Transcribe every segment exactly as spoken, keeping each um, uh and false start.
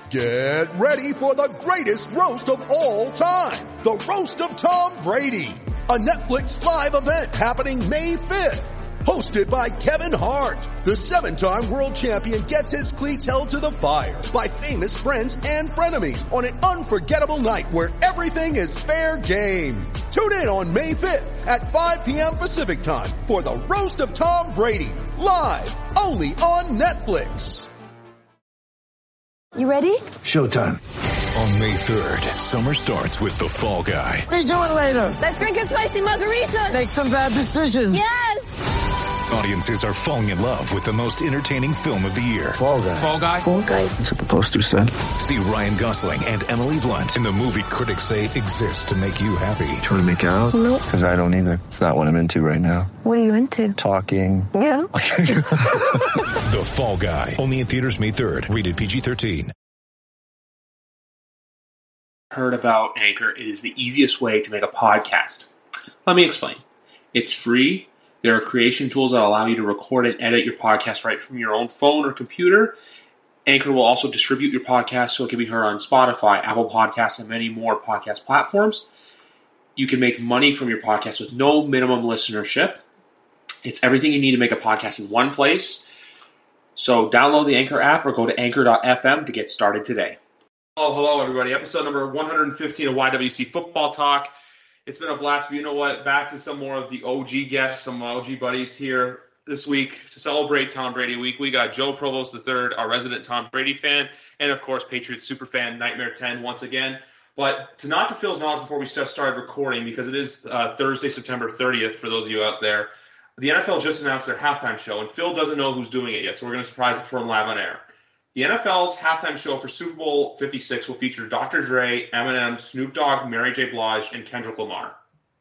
Get ready for the greatest roast of all time. The Roast of Tom Brady. A Netflix live event happening May fifth. Hosted by Kevin Hart. The seven-time world champion gets his cleats held to the fire by famous friends and frenemies on an unforgettable night where everything is fair game. Tune in on May fifth at five p.m. Pacific time for the Roast of Tom Brady. Live only on Netflix. You ready? Showtime. On May third, summer starts with The Fall Guy. What are you doing later? Let's drink a spicy margarita. Make some bad decisions. Yes. Audiences are falling in love with the most entertaining film of the year. Fall Guy. Fall Guy? Fall guy. That's what the poster said. See Ryan Gosling and Emily Blunt in the movie critics say exists to make you happy. Trying to make it out? Nope. Because I don't either. It's not what I'm into right now. What are you into? Talking. Yeah. The Fall Guy. Only in theaters May third. Rated P G thirteen. Heard about Anchor. It is the easiest way to make a podcast. Let me explain. It's free. There are creation tools that allow you to record and edit your podcast right from your own phone or computer. Anchor will also distribute your podcast so it can be heard on Spotify, Apple Podcasts, and many more podcast platforms. You can make money from your podcast with no minimum listenership. It's everything you need to make a podcast in one place. So download the Anchor app or go to anchor dot f m to get started today. Oh, hello, everybody. Episode number one hundred fifteen of Y W C Football Talk. It's been a blast. But you know what? Back to some more of the O G guests, some O G buddies here this week to celebrate Tom Brady Week. We got Joe Provost the third, our resident Tom Brady fan, and, of course, Patriots superfan Nightmare ten once again. But to not to Phil's knowledge before we just started recording, because it is uh, Thursday, September thirtieth, for those of you out there, the N F L just announced their halftime show, and Phil doesn't know who's doing it yet, so we're going to surprise it for him live on air. The N F L's halftime show for Super Bowl fifty-six will feature Doctor Dre, Eminem, Snoop Dogg, Mary J. Blige, and Kendrick Lamar.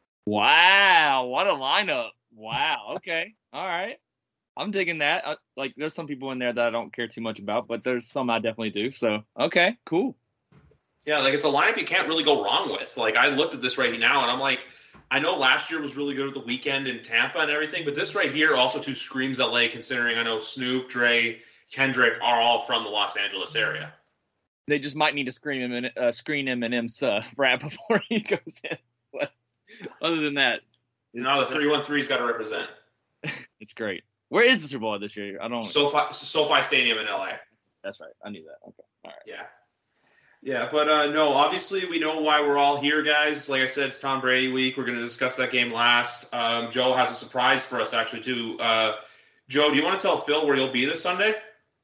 Wow, what a lineup. Wow, okay. All right. I'm digging that. I, like, there's some people in there that I don't care too much about, but there's some I definitely do. So, okay, cool. Yeah, like, it's a lineup you can't really go wrong with. Like, I looked at this right now, and I'm like, I know last year was really good with the weekend in Tampa and everything, but this right here also too screams L A, considering I know Snoop, Dre, Kendrick are all from the Los Angeles area. They just might need to screen him in, uh, screen Eminem's uh, rap before he goes in. But other than that, no, the three one three's got to represent. It's great. Where is the Super Bowl this year? I don't. SoFi, SoFi Stadium in L A. That's right. I knew that. Okay. All right. Yeah. Yeah, but uh, no, obviously we know why we're all here, guys. Like I said, it's Tom Brady week. We're going to discuss that game last. Um, Joe has a surprise for us, actually, too. Uh, Joe, do you want to tell Phil where you'll be this Sunday?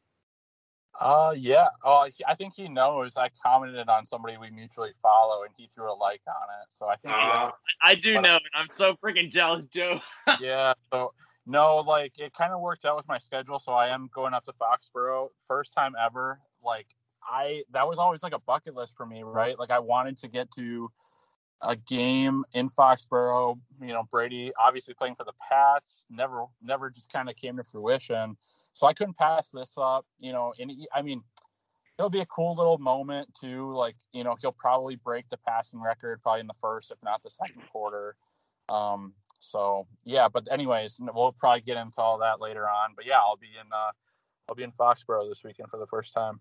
Uh, yeah. Oh, I think he knows. I commented on somebody we mutually follow, and he threw a like on it. So I think. Uh, has, I do know, and I'm so freaking jealous, Joe. Yeah. So no, like it kind of worked out with my schedule. So I am going up to Foxborough, first time ever. Like I, that was always like a bucket list for me, right? Like I wanted to get to a game in Foxborough. You know, Brady obviously playing for the Pats. Never, never just kind of came to fruition. So I couldn't pass this up, you know, and I mean, it'll be a cool little moment too. Like, you know, he'll probably break the passing record probably in the first, if not the second quarter. Um, so yeah, but anyways, we'll probably get into all that later on, but yeah, I'll be in, uh, I'll be in Foxborough this weekend for the first time.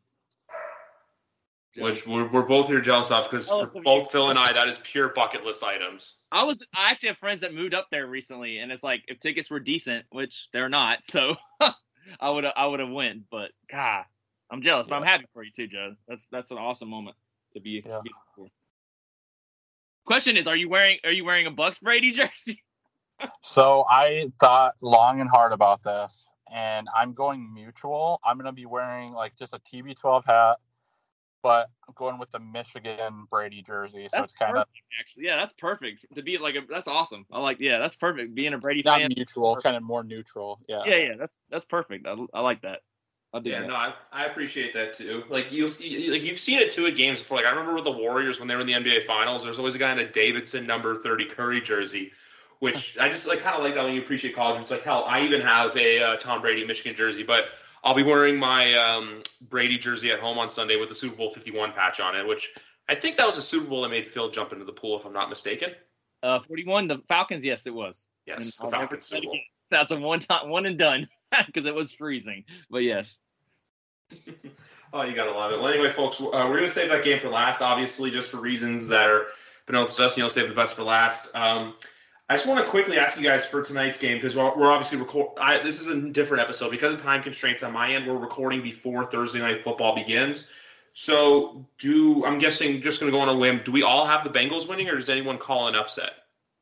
Which we're, we're both here jealous of because Oh, for both Phil and I, that is pure bucket list items. I was. I actually have friends that moved up there recently, and it's like if tickets were decent, which they're not, so I would I would have went. But God, I'm jealous. Yeah. But I'm happy for you too, Joe. That's that's an awesome moment to be. Yeah. be for. Question is, are you wearing are you wearing a Bucks Brady jersey? So I thought long and hard about this, and I'm going mutual. I'm going to be wearing like just a T B twelve hat, but I'm going with the Michigan Brady jersey. So That's it's kind of actually, yeah, that's perfect to be like a. That's awesome. I like, yeah, that's perfect. Being a Brady not fan, mutual, kind of more neutral. Yeah. yeah, yeah, that's that's perfect. I, I like that. I'll do Yeah, that. no, I, I appreciate that too. Like you, like you've seen it too at games before. Like I remember with the Warriors when they were in the N B A Finals. There's always a guy in a Davidson number thirty Curry jersey, which I just like kind of like that when you appreciate college. It's like hell, I even have a uh, Tom Brady Michigan jersey, but I'll be wearing my um, Brady jersey at home on Sunday with the Super Bowl fifty-one patch on it, which I think that was a Super Bowl that made Phil jump into the pool, if I'm not mistaken. Uh, forty-one, the Falcons. Yes, it was. Yes, And the I'll never Falcons say it Super Bowl. again. That's a one time, one and done because it was freezing. But yes. Oh, you gotta love it. Well, anyway, folks, uh, we're gonna save that game for last, obviously, just for reasons that are beknownst to us. You know, save the best for last. Um, I just want to quickly ask you guys for tonight's game because we're, we're obviously record. I, this is a different episode because of time constraints on my end. We're recording before Thursday Night Football begins. So, do I'm guessing just gonna go on a whim. Do we all have the Bengals winning, or does anyone call an upset?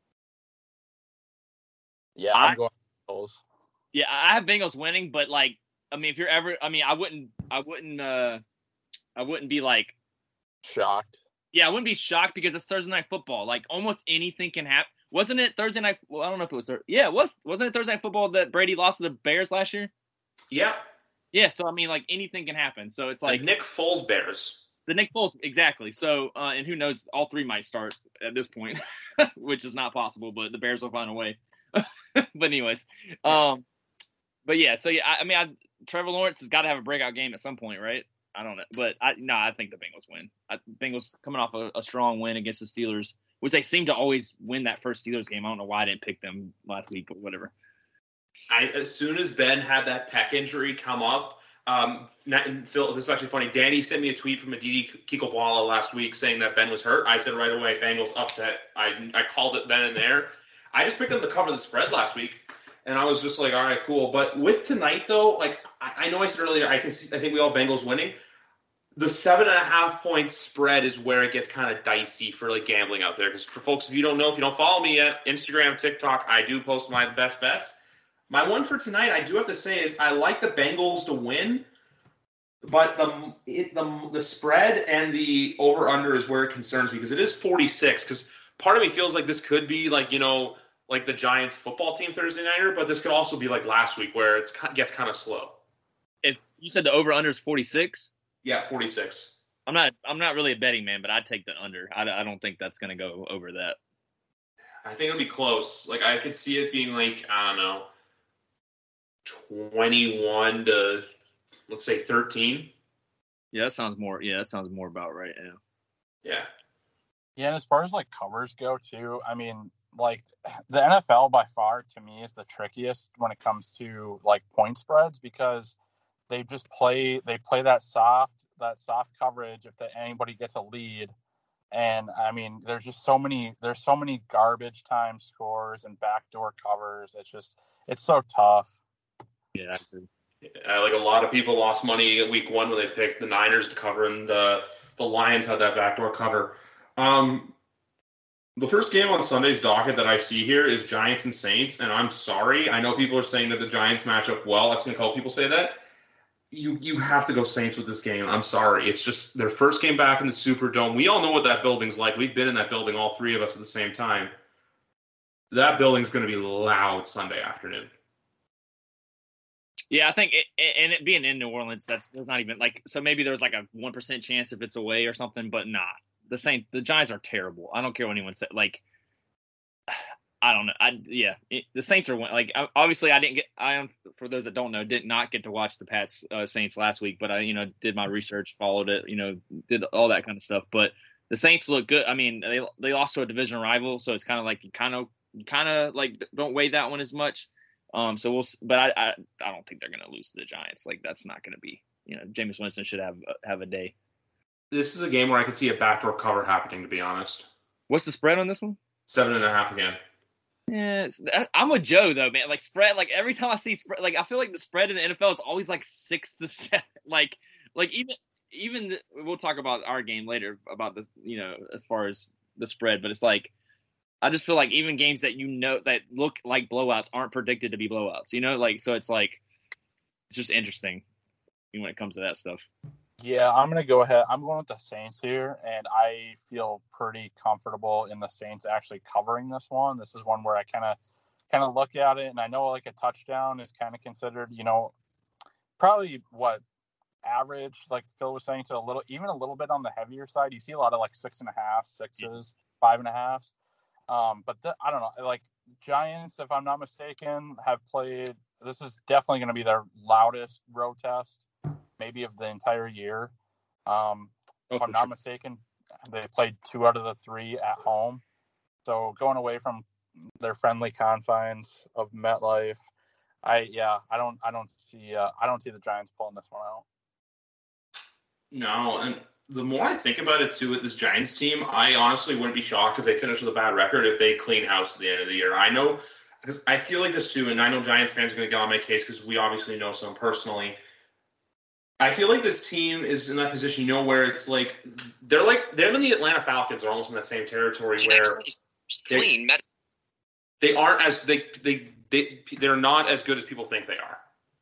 Yeah, I- I'm going Bengals. Yeah, I have Bengals winning, but like, I mean, if you're ever, I mean, I wouldn't, I wouldn't, uh, I wouldn't be like, Shocked. yeah, I wouldn't be shocked because it's Thursday Night Football. Like, almost anything can happen. Wasn't it Thursday night? Well, I don't know if it was. Thir- yeah, it was. Wasn't it Thursday Night Football that Brady lost to the Bears last year? Yeah. Yeah. So I mean, like anything can happen. So it's like the Nick Foles Bears. The Nick Foles, exactly. So, uh, and who knows? All three might start at this point, which is not possible. But the Bears will find a way. But anyways, um, but yeah. So yeah, I, I mean, I, Trevor Lawrence has got to have a breakout game at some point, right? I don't know, but I no, I think the Bengals win. I, Bengals coming off a, a strong win against the Steelers, which they seem to always win that first Steelers game. I don't know why I didn't pick them last week, but whatever. I, as soon as Ben had that pec injury come up, um, Phil, this is actually funny. Danny sent me a tweet from Aditi Kikobwala last week saying that Ben was hurt. I said right away, Bengals upset. I I called it then and there. I just picked them to cover the spread last week, and I was just like, all right, cool. But with tonight, though, like I, I know I said earlier, I can see. I think we all Bengals winning. The seven and a half point spread is where it gets kind of dicey for like gambling out there. Because for folks, if you don't know, if you don't follow me yet, Instagram, TikTok, I do post my best bets. My one for tonight, I do have to say, is I like the Bengals to win, but the it, the the spread and the over under is where it concerns me because it is forty-six. Because part of me feels like this could be like you know like the Giants football team Thursday nighter, but this could also be like last week where it gets kind of slow. If you said the over under is forty-six. Yeah, forty-six. I'm not. I'm not really a betting man, but I'd take the under. I, I don't think that's going to go over that. I think it'll be close. Like I could see it being like I don't know, twenty-one to let's say thirteen. Yeah, that sounds more. Yeah, that sounds more about right. Yeah. Yeah. Yeah, and as far as like covers go too, I mean, like the N F L by far to me is the trickiest when it comes to like point spreads because they just play they play that soft that soft coverage if the, anybody gets a lead, and I mean there's just so many there's so many garbage time scores and backdoor covers. It's just it's so tough. Yeah, I agree. Uh, like a lot of people lost money at week one when they picked the Niners to cover, and the the Lions had that backdoor cover. Um, the first game on Sunday's docket that I see here is Giants and Saints, and I'm sorry, I know people are saying that the Giants match up well. I've seen a couple people say that. You you have to go Saints with this game. I'm sorry. It's just their first game back in the Superdome. We all know what that building's like. We've been in that building, all three of us at the same time. That building's going to be loud Sunday afternoon. Yeah, I think, it, and it being in New Orleans, that's there's not even like so. Maybe there's like a one percent chance if it's away or something, but not the Saints. The Giants are terrible. I don't care what anyone said. Like, I don't know. I yeah, it, the Saints are like obviously I didn't get. I am for those that don't know, did not get to watch the Pats uh, Saints last week, but I you know did my research, followed it, you know, did all that kind of stuff. But the Saints look good. I mean, they they lost to a division rival, so it's kind of like you kind of kind of like don't weigh that one as much. Um, so we'll, but I I, I don't think they're gonna lose to the Giants. Like that's not gonna be. You know, Jameis Winston should have have a day. This is a game where I could see a backdoor cover happening. To be honest, what's the spread on this one? Seven and a half again. Yeah, I'm with Joe though, man. Like spread, like every time I see spread, like I feel like the spread in the N F L is always like six to seven. Like, like even even the, we'll talk about our game later about the you know as far as the spread, but it's like I just feel like even games that you know that look like blowouts aren't predicted to be blowouts. You know, like so it's like it's just interesting when it comes to that stuff. Yeah, I'm going to go ahead. I'm going with the Saints here, and I feel pretty comfortable in the Saints actually covering this one. This is one where I kind of kind of look at it, and I know like a touchdown is kind of considered, you know, probably what average, like Phil was saying, to a little, even a little bit on the heavier side. You see a lot of like six and a half, sixes, five and a halves. Um, but the, I don't know, like Giants, if I'm not mistaken, have played. This is definitely going to be their loudest road test, maybe of the entire year. Um, oh, if I'm not sure. mistaken, they played two out of the three at home. So going away from their friendly confines of MetLife, I yeah, I don't I don't see uh, I don't see the Giants pulling this one out. No, and the more I think about it too with this Giants team, I honestly wouldn't be shocked if they finish with a bad record if they clean house at the end of the year. I know, because I feel like this too, and I know Giants fans are going to get on my case because we obviously know some personally. I feel like this team is in that position, you know, where it's like they're like them and the Atlanta Falcons are almost in that same territory where clean they, they aren't as they they they they're not as good as people think they are.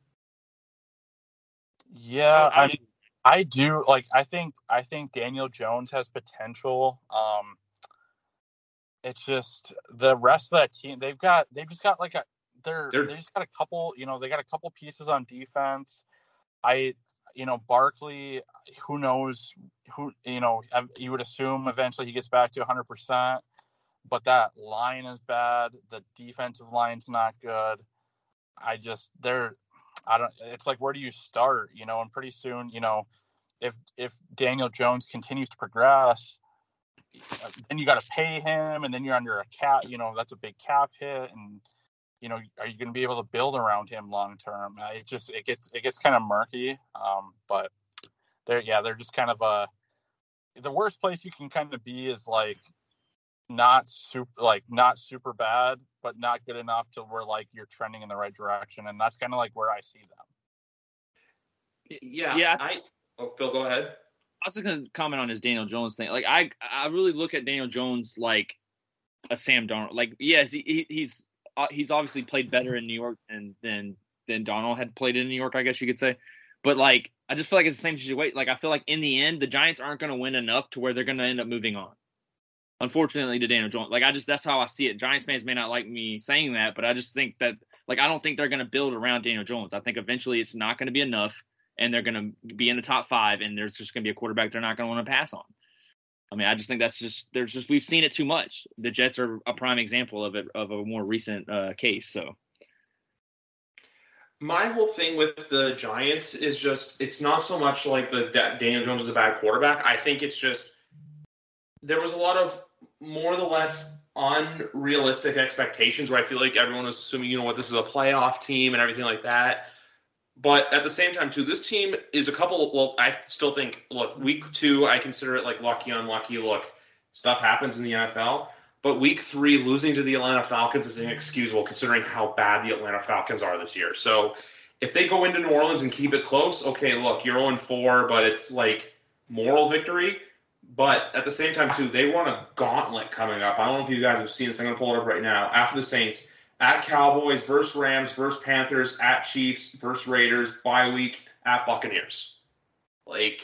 Yeah, I I do like. I think I think Daniel Jones has potential. Um, it's just the rest of that team. They've got. They've just got like a. They're, they're they just got a couple. You know, they got a couple pieces on defense. I. You know, Barkley. Who knows? Who you know? You would assume eventually he gets back to one hundred percent. But that line is bad. The defensive line's not good. I just they're. I don't. It's like, where do you start? You know, and pretty soon, you know, if if Daniel Jones continues to progress, then you got to pay him, and then you're under a cap. You know, that's a big cap hit, and you know, are you going to be able to build around him long term? Uh, it just it gets it gets kind of murky. Um, but they're yeah, they're just kind of a. The worst place you can kind of be is like not super like not super bad, but not good enough to where like you're trending in the right direction, and that's kind of like where I see them. Yeah, yeah. I oh Phil, go ahead. I was just gonna comment on his Daniel Jones thing. Like I, I really look at Daniel Jones like a Sam Darnold. Like yes, he, he's uh, he's obviously played better in New York than than than Darnold had played in New York, I guess you could say. But like I just feel like it's the same situation. Like I feel like in the end, the Giants aren't going to win enough to where they're going to end up moving on. Unfortunately, to Daniel Jones, like I just that's how I see it. Giants fans may not like me saying that, but I just think that like I don't think they're going to build around Daniel Jones. I think eventually it's not going to be enough, and they're going to be in the top five, and there's just going to be a quarterback they're not going to want to pass on. I mean, I just think that's just there's just we've seen it too much. The Jets are a prime example of it of a more recent uh, case. So. My whole thing with the Giants is just it's not so much like the Daniel Jones is a bad quarterback. I think it's just there was a lot of more or less unrealistic expectations where I feel like everyone was assuming, you know what, this is a playoff team and everything like that. But at the same time, too, this team is a couple – well, I still think, look, week two, I consider it like lucky, unlucky. Look, stuff happens in the N F L. But week three, losing to the Atlanta Falcons is inexcusable considering how bad the Atlanta Falcons are this year. So if they go into New Orleans and keep it close, okay, look, you're oh and four, but it's like moral victory. But at the same time, too, they want a gauntlet coming up. I don't know if you guys have seen this. I'm going to pull it up right now. After the Saints, at Cowboys, versus Rams, versus Panthers, at Chiefs, versus Raiders, bye week, at Buccaneers. Like,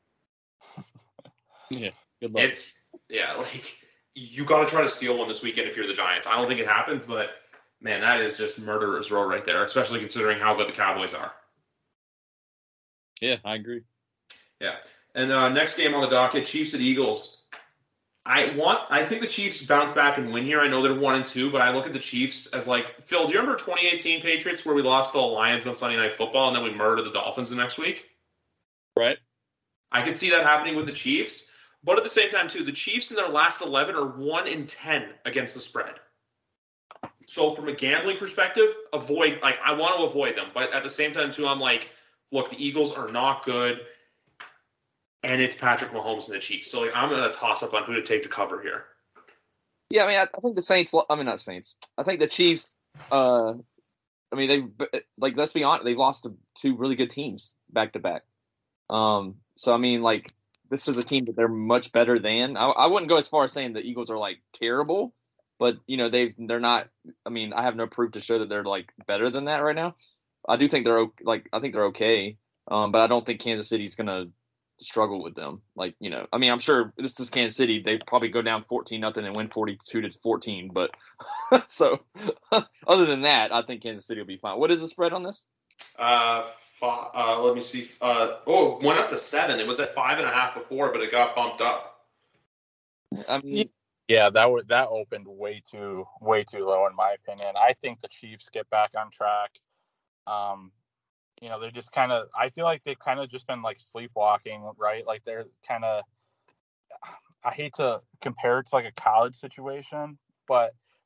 yeah, good luck. It's, yeah, like, you got to try to steal one this weekend if you're the Giants. I don't think it happens, but, man, that is just murderer's row right there, especially considering how good the Cowboys are. Yeah, I agree. Yeah. And uh, next game on the docket, Chiefs at Eagles. I want. I think the Chiefs bounce back and win here. I know they're one and two, but I look at the Chiefs as like Phil. Do you remember twenty eighteen Patriots where we lost to the Lions on Sunday Night Football and then we murdered the Dolphins the next week? Right. I can see that happening with the Chiefs, but at the same time too, the Chiefs in their last eleven are one in ten against the spread. So from a gambling perspective, avoid. Like I want to avoid them, but at the same time too, I'm like, look, the Eagles are not good. And it's Patrick Mahomes and the Chiefs. So like, I'm going to toss up on who to take to cover here. Yeah, I mean, I, I think the Saints – I mean, not Saints. I think the Chiefs uh, – I mean, they like let's be honest, they've lost to two really good teams back-to-back. Um, so, I mean, like, this is a team that they're much better than. I, I wouldn't go as far as saying the Eagles are, like, terrible. But, you know, they they're not – I mean, I have no proof to show that they're, like, better than that right now. I do think they're – like, I think they're okay. Um, but I don't think Kansas City's going to – struggle with them. Like, you know, I mean, I'm sure this is Kansas City. They probably go down fourteen nothing and win forty-two to fourteen. But so other than that, I think Kansas City will be fine. What is the spread on this? Uh, five, uh let me see. Uh, oh, it went up to seven. It was at five and a half before, but it got bumped up. I mean, yeah, that would that opened way too way too low in my opinion. I think the Chiefs get back on track. Um, You know, they're just kind of, I feel like they've kind of just been like sleepwalking, right? Like they're kind of, I hate to compare it to like a college situation, but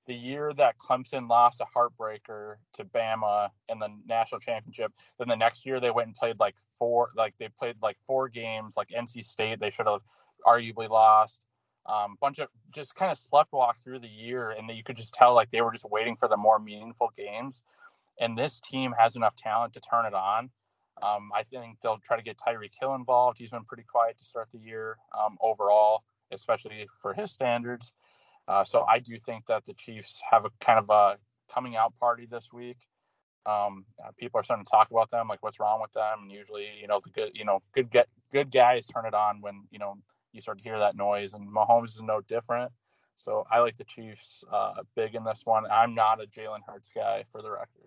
the year that Clemson lost a heartbreaker to Bama in the national championship, then the next year they went and played like four, like they played like four games, like N C State, they should have arguably lost. Um, bunch of just kind of sleptwalk through the year, and you could just tell like they were just waiting for the more meaningful games. And this team has enough talent to turn it on. Um, I think they'll try to get Tyreek Hill involved. He's been pretty quiet to start the year um, overall, especially for his standards. Uh, so I do think that the Chiefs have a kind of a coming out party this week. Um, uh, people are starting to talk about them, like what's wrong with them. And usually, you know, the good, you know, good get good guys turn it on when, you know, you start to hear that noise. And Mahomes is no different. So I like the Chiefs uh, big in this one. I'm not a Jalen Hurts guy, for the record.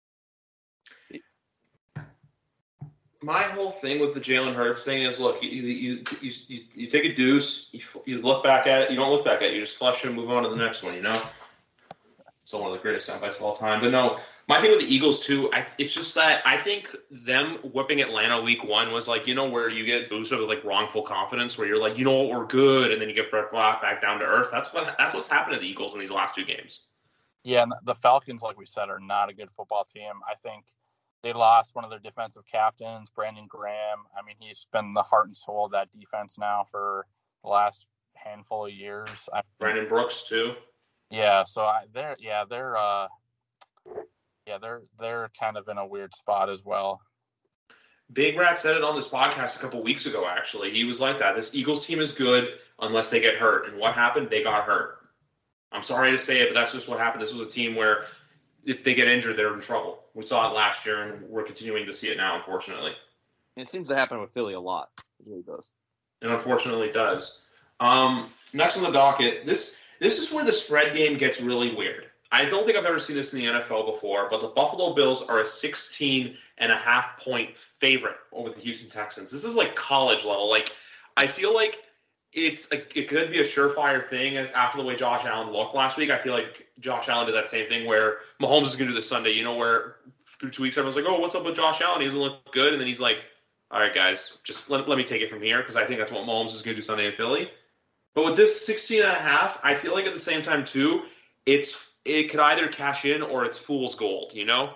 My whole thing with the Jalen Hurts thing is, look, you you you, you, you take a deuce, you, you look back at it, you don't look back at it, you just flush it and move on to the next one, you know? So one of the greatest soundbites of all time. But no, my thing with the Eagles, too, I, it's just that I think them whipping Atlanta week one was like, you know, where you get boosted with, like, wrongful confidence, where you're like, you know what, we're good, and then you get brought back down to earth. That's what that's what's happened to the Eagles in these last two games. Yeah, and the Falcons, like we said, are not a good football team. I think they lost one of their defensive captains, Brandon Graham. I mean, he's been the heart and soul of that defense now for the last handful of years. I Brandon Brooks too. Yeah, so I, they're yeah they're uh, yeah they're they're kind of in a weird spot as well. Big Rat said it on this podcast a couple weeks ago. Actually, he was like that. This Eagles team is good unless they get hurt. And what happened? They got hurt. I'm sorry to say it, but that's just what happened. This was a team where if they get injured, they're in trouble. We saw it last year, and we're continuing to see it now, unfortunately. It seems to happen with Philly a lot. It really does. And unfortunately, it does. Um, next on the docket, this this is where the spread game gets really weird. I don't think I've ever seen this in the N F L before, but the Buffalo Bills are a sixteen and a half point favorite over the Houston Texans. This is like college level. Like, I feel like it's a, it could be a surefire thing as after the way Josh Allen looked last week. I feel like Josh Allen did that same thing where Mahomes is going to do this Sunday, you know, where through two weeks everyone's like, oh, what's up with Josh Allen? He doesn't look good. And then he's like, all right, guys, just let, let me take it from here because I think that's what Mahomes is going to do Sunday in Philly. But with this sixteen and a half, I feel like at the same time, too, it's it could either cash in or it's fool's gold, you know?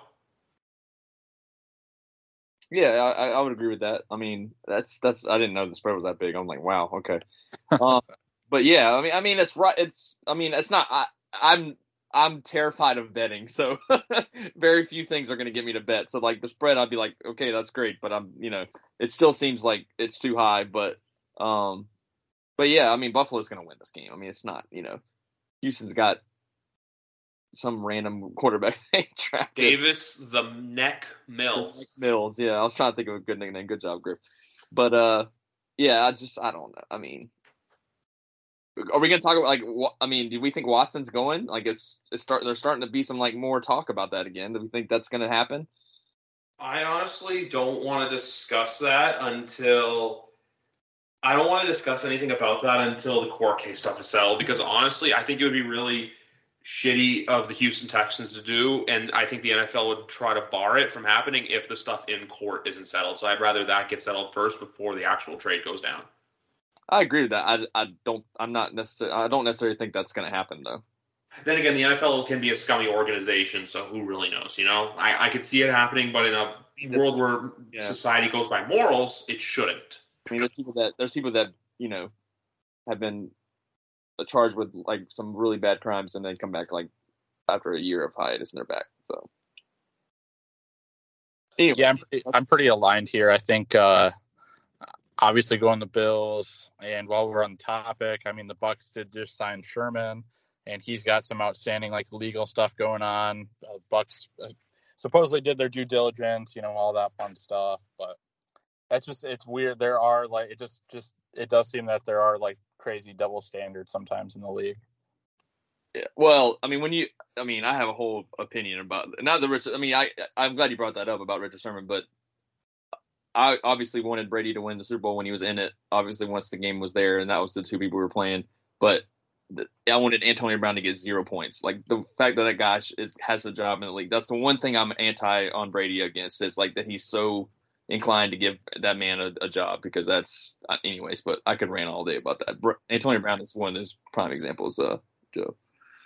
Yeah, I, I would agree with that. I mean, that's that's I didn't know the spread was that big. I'm like, wow, okay. um, but yeah, I mean, I mean, it's right. It's I mean, it's not. I, I'm I'm terrified of betting, so very few things are going to get me to bet. So like the spread, I'd be like, okay, that's great, but I'm, you know, it still seems like it's too high. But um, but yeah, I mean, Buffalo's going to win this game. I mean, it's not, you know, Houston's got some random quarterback they drafted. Davis the Neck Mills. Mills, yeah. I was trying to think of a good nickname. Good job, Griff. But uh, yeah, I just I don't know. I mean, are we gonna talk about like? What, I mean, do we think Watson's going? Like, it's it's start. There's starting to be some like more talk about that again. Do we think that's gonna happen? I honestly don't want to discuss that until. I don't want to discuss anything about that until the court case stuff is settled. Because honestly, I think it would be really shitty of the Houston Texans to do, and I think the N F L would try to bar it from happening if the stuff in court isn't settled. So I'd rather that get settled first before the actual trade goes down. I agree with that. I, I don't. I'm not necessarily. I don't necessarily think that's going to happen, though. Then again, the N F L can be a scummy organization, so who really knows? You know, I, I could see it happening, but in a world where yeah. society goes by morals, it shouldn't. I mean, there's people that there's people that you know have been charged with like some really bad crimes and then come back like after a year of hiatus and they're back. So anyways. yeah, I'm pretty, I'm pretty aligned here. I think uh, obviously going the Bills, and while we're on the topic, I mean the Bucs did just sign Sherman, and he's got some outstanding like legal stuff going on. Uh, Bucs uh, supposedly did their due diligence, you know, all that fun stuff, but that's just it's weird. There are like it just just it does seem that there are like crazy double standards sometimes in the league. Yeah. Well, I mean, when you, I mean, I have a whole opinion about not the Richard. I mean, I I'm glad you brought that up about Richard Sherman, but I obviously wanted Brady to win the Super Bowl when he was in it. Obviously, once the game was there, and that was the two people we were playing. But the, I wanted Antonio Brown to get zero points. Like the fact that that guy is has a job in the league. That's the one thing I'm anti on Brady against is like that he's so inclined to give that man a, a job because that's anyways, but I could rant all day about that. Antonio Brown is one of those prime examples, uh, Joe.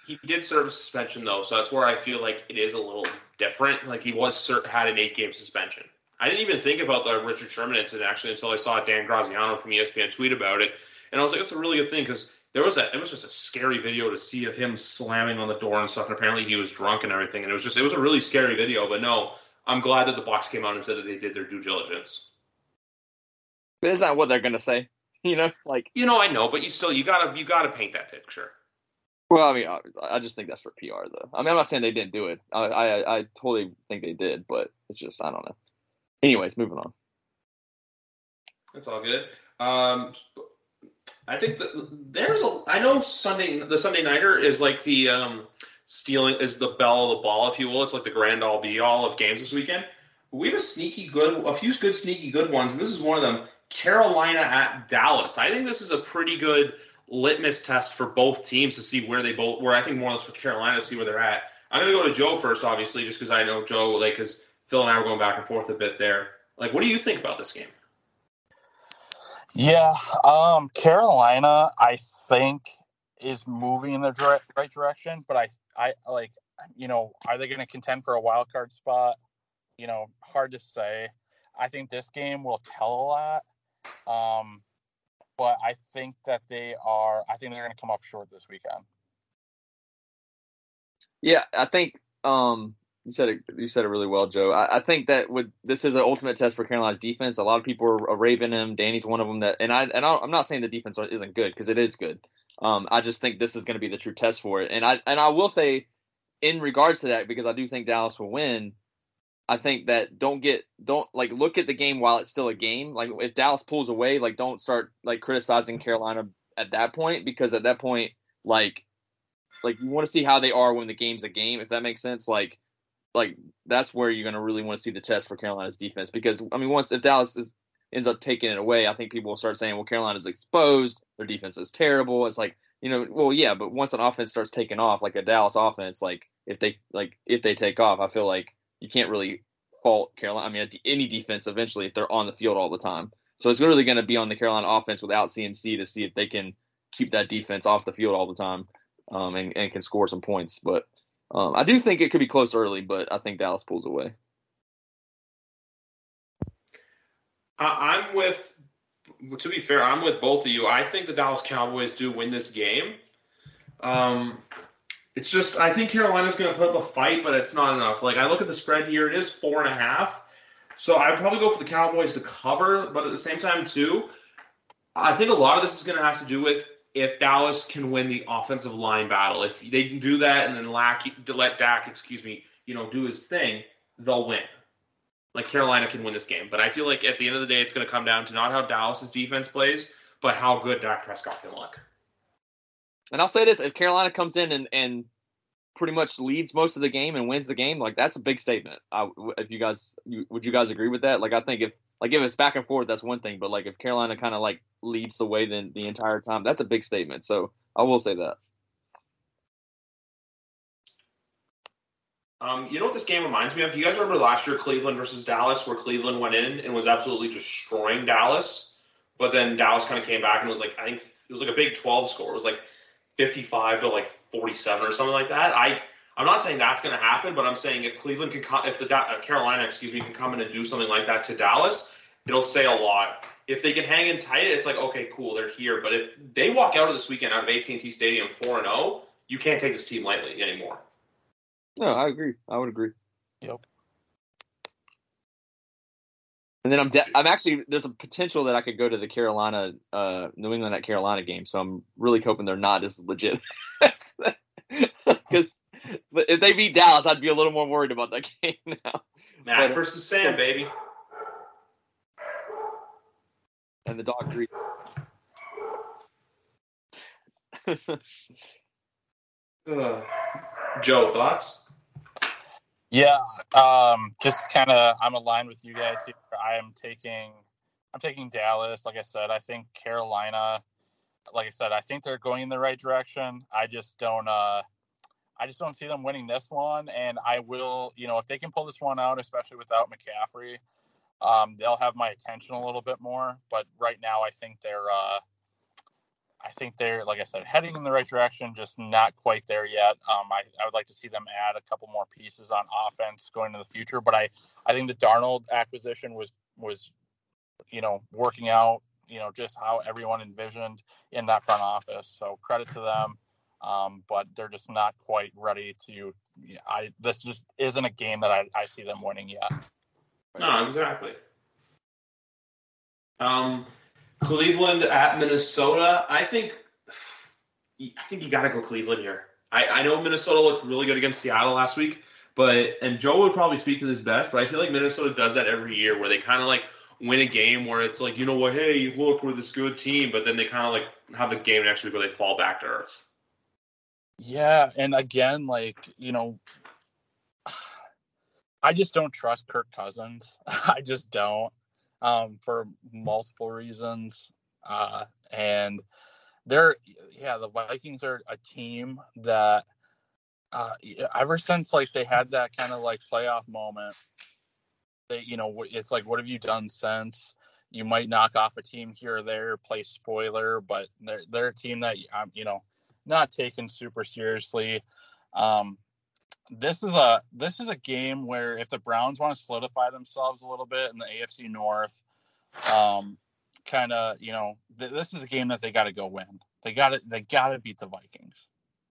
He did serve a suspension, though, so that's where I feel like it is a little different. Like, he was had an eight-game suspension. I didn't even think about the Richard Sherman incident, actually, until I saw Dan Graziano from E S P N tweet about it. And I was like, it's a really good thing, because there was a, it was just a scary video to see of him slamming on the door and stuff, and apparently he was drunk and everything, and it was just, it was a really scary video, but no, I'm glad that the Bucs came out and said that they did their due diligence. But isn't that what they're going to say? You know, like... You know, I know, but you still, you gotta, you gotta paint that picture. Well, I mean, I just think that's for P R, though. I mean, I'm not saying they didn't do it. I, I, I totally think they did, but it's just, I don't know. Anyways, moving on. That's all good. Um, I think that there's a, I know Sunday, the Sunday Nighter is like the um, stealing, is the bell of the ball, if you will. It's like the grand all be all of games this weekend. We have a sneaky good, a few good sneaky good ones, and this is one of them. Carolina at Dallas. I think this is a pretty good litmus test for both teams to see where they both, where I think more or less for Carolina to see where they're at. I'm going to go to Joe first, obviously, just because I know Joe, like, because Phil and I were going back and forth a bit there. Like, what do you think about this game? Yeah, um, Carolina, I think, is moving in the dire- right direction, but I, I like, you know, are they going to contend for a wild card spot? You know, hard to say. I think this game will tell a lot. Um, But I think that they are. I think they're going to come up short this weekend. Yeah, I think um, you said it. You said it really well, Joe. I, I think that with this is an ultimate test for Carolina's defense. A lot of people are, are raving him. Danny's one of them. That, and I and I, I'm not saying the defense isn't good, because it is good. Um, I just think this is going to be the true test for it. And I and I will say, in regards to that, because I do think Dallas will win. I think that don't get don't like look at the game while it's still a game. Like, if Dallas pulls away, like, don't start like criticizing Carolina at that point, because at that point, like, like you want to see how they are when the game's a game, if that makes sense. Like, like that's where you're gonna really want to see the test for Carolina's defense, because I mean, once if Dallas is, ends up taking it away, I think people will start saying, well, Carolina's exposed, their defense is terrible. It's like, you know, well, yeah, but once an offense starts taking off, like a Dallas offense, like if they like if they take off, I feel like you can't really fault Carolina. I mean, any defense eventually if they're on the field all the time. So it's really going to be on the Carolina offense without C M C to see if they can keep that defense off the field all the time um, and, and can score some points. But um, I do think it could be close early, but I think Dallas pulls away. I'm with, to be fair, I'm with both of you. I think the Dallas Cowboys do win this game. Um, It's just, I think Carolina's going to put up a fight, but it's not enough. Like, I look at the spread here, it is four and a half. So I'd probably go for the Cowboys to cover, but at the same time, too, I think a lot of this is going to have to do with if Dallas can win the offensive line battle. If they can do that and then lack, let Dak, excuse me, you know, do his thing, they'll win. Like, Carolina can win this game. But I feel like at the end of the day, it's going to come down to not how Dallas's defense plays, but how good Dak Prescott can look. And I'll say this, if Carolina comes in and, and pretty much leads most of the game and wins the game, like, that's a big statement. I, if you guys, you, would you guys agree with that? Like, I think if, like, if it's back and forth, that's one thing. But, like, if Carolina kind of, like, leads the way then the entire time, that's a big statement. So I will say that. Um, you know what this game reminds me of? Do you guys remember last year Cleveland versus Dallas, where Cleveland went in and was absolutely destroying Dallas? But then Dallas kind of came back and was like, I think it was like a Big twelve score. It was like fifty-five to like forty-seven or something like that. I, I'm not saying that's going to happen, but I'm saying if Cleveland can come, if the uh, Carolina, excuse me, can come in and do something like that to Dallas, it'll say a lot. If they can hang in tight, it's like, okay, cool, they're here. But if they walk out of this weekend out of A T and T Stadium four and oh, you can't take this team lightly anymore. No, I agree. I would agree. Yep. And then I'm de- I'm actually there's a potential that I could go to the Carolina uh, New England at Carolina game, so I'm really hoping they're not as legit. Because if they beat Dallas, I'd be a little more worried about that game now. Matt but, versus Sam, uh, baby. And the dog greed. uh, Joe, thoughts? Yeah, um, just kind of, I'm aligned with you guys here. I am taking, I'm taking Dallas. Like I said, I think Carolina, like I said, I think they're going in the right direction. I just don't, uh, I just don't see them winning this one. And I will, you know, if they can pull this one out, especially without McCaffrey, um, they'll have my attention a little bit more. But right now, I think they're, uh, I think they're, like I said, heading in the right direction, just not quite there yet. Um, I, I would like to see them add a couple more pieces on offense going into the future. But I, I think the Darnold acquisition was, was, you know, working out, you know, just how everyone envisioned in that front office. So credit to them. Um, but they're just not quite ready to, I, this just isn't a game that I, I see them winning yet. No, exactly. Um, Cleveland at Minnesota. I think I think you got to go Cleveland here. I, I know Minnesota looked really good against Seattle last week, but and Joe would probably speak to this best, but I feel like Minnesota does that every year where they kind of like win a game where it's like, you know what, hey, look, we're this good team, but then they kind of like have the game next week where they fall back to earth. Yeah, and again, like, you know, I just don't trust Kirk Cousins. I just don't. Um, for multiple reasons. Uh, and they're, yeah, the Vikings are a team that, uh, ever since like they had that kind of like playoff moment, they, you know, it's like, what have you done since? You might knock off a team here or there, play spoiler, but they're, they're a team that, um, you know, not taken super seriously. Um, This is a this is a game where if the Browns want to solidify themselves a little bit in the A F C North, um, kind of, you know, th- this is a game that they got to go win. They got to they got to beat the Vikings.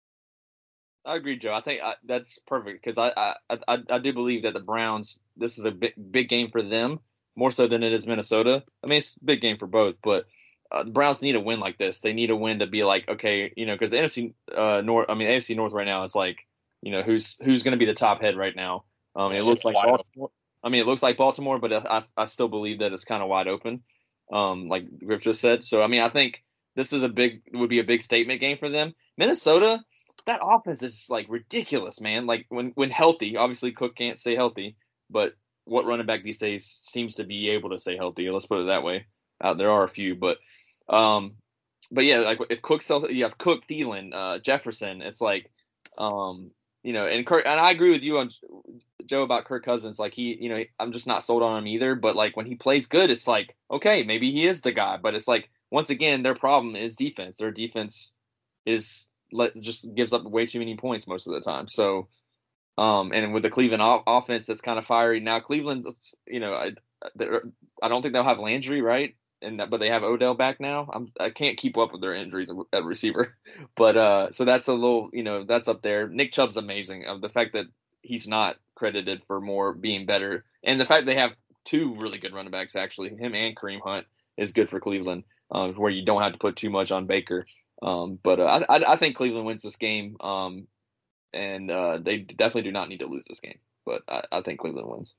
I agree, Joe. I think I, that's perfect because I, I I I do believe that the Browns, this is a big big game for them more so than it is Minnesota. I mean, it's a big game for both, but uh, the Browns need a win like this. They need a win to be like, okay, you know, because the N F C uh, North, I mean, A F C North right now is like, you know, who's who's going to be the top head right now? Um, it looks like Baltimore. I mean, it looks like Baltimore, but I I still believe that it's kind of wide open, um, like Griff just said. So I mean, I think this is a big would be a big statement game for them. Minnesota, that offense is like ridiculous, man. Like when when healthy, obviously Cook can't stay healthy, but what running back these days seems to be able to stay healthy? Let's put it that way. Uh, there are a few, but um, but yeah, like if Cook sells, you have Cook, Thielen, uh, Jefferson. It's like, um. You know, and Kirk, and I agree with you on Joe about Kirk Cousins. Like he, you know, I'm just not sold on him either. But like when he plays good, it's like, okay, maybe he is the guy. But it's like, once again, their problem is defense. Their defense is let just gives up way too many points most of the time. So, um, and with the Cleveland o- offense that's kind of fiery now, Cleveland, you know, I, I don't think they'll have Landry, right? And but they have Odell back now. I'm I can't keep up with their injuries at receiver, but uh, so that's a little, you know, that's up there. Nick Chubb's amazing. Of the fact that he's not credited for more being better, and the fact they have two really good running backs actually, him and Kareem Hunt is good for Cleveland, um, where you don't have to put too much on Baker. Um, but uh, I I think Cleveland wins this game, um, and uh, they definitely do not need to lose this game. But I, I think Cleveland wins.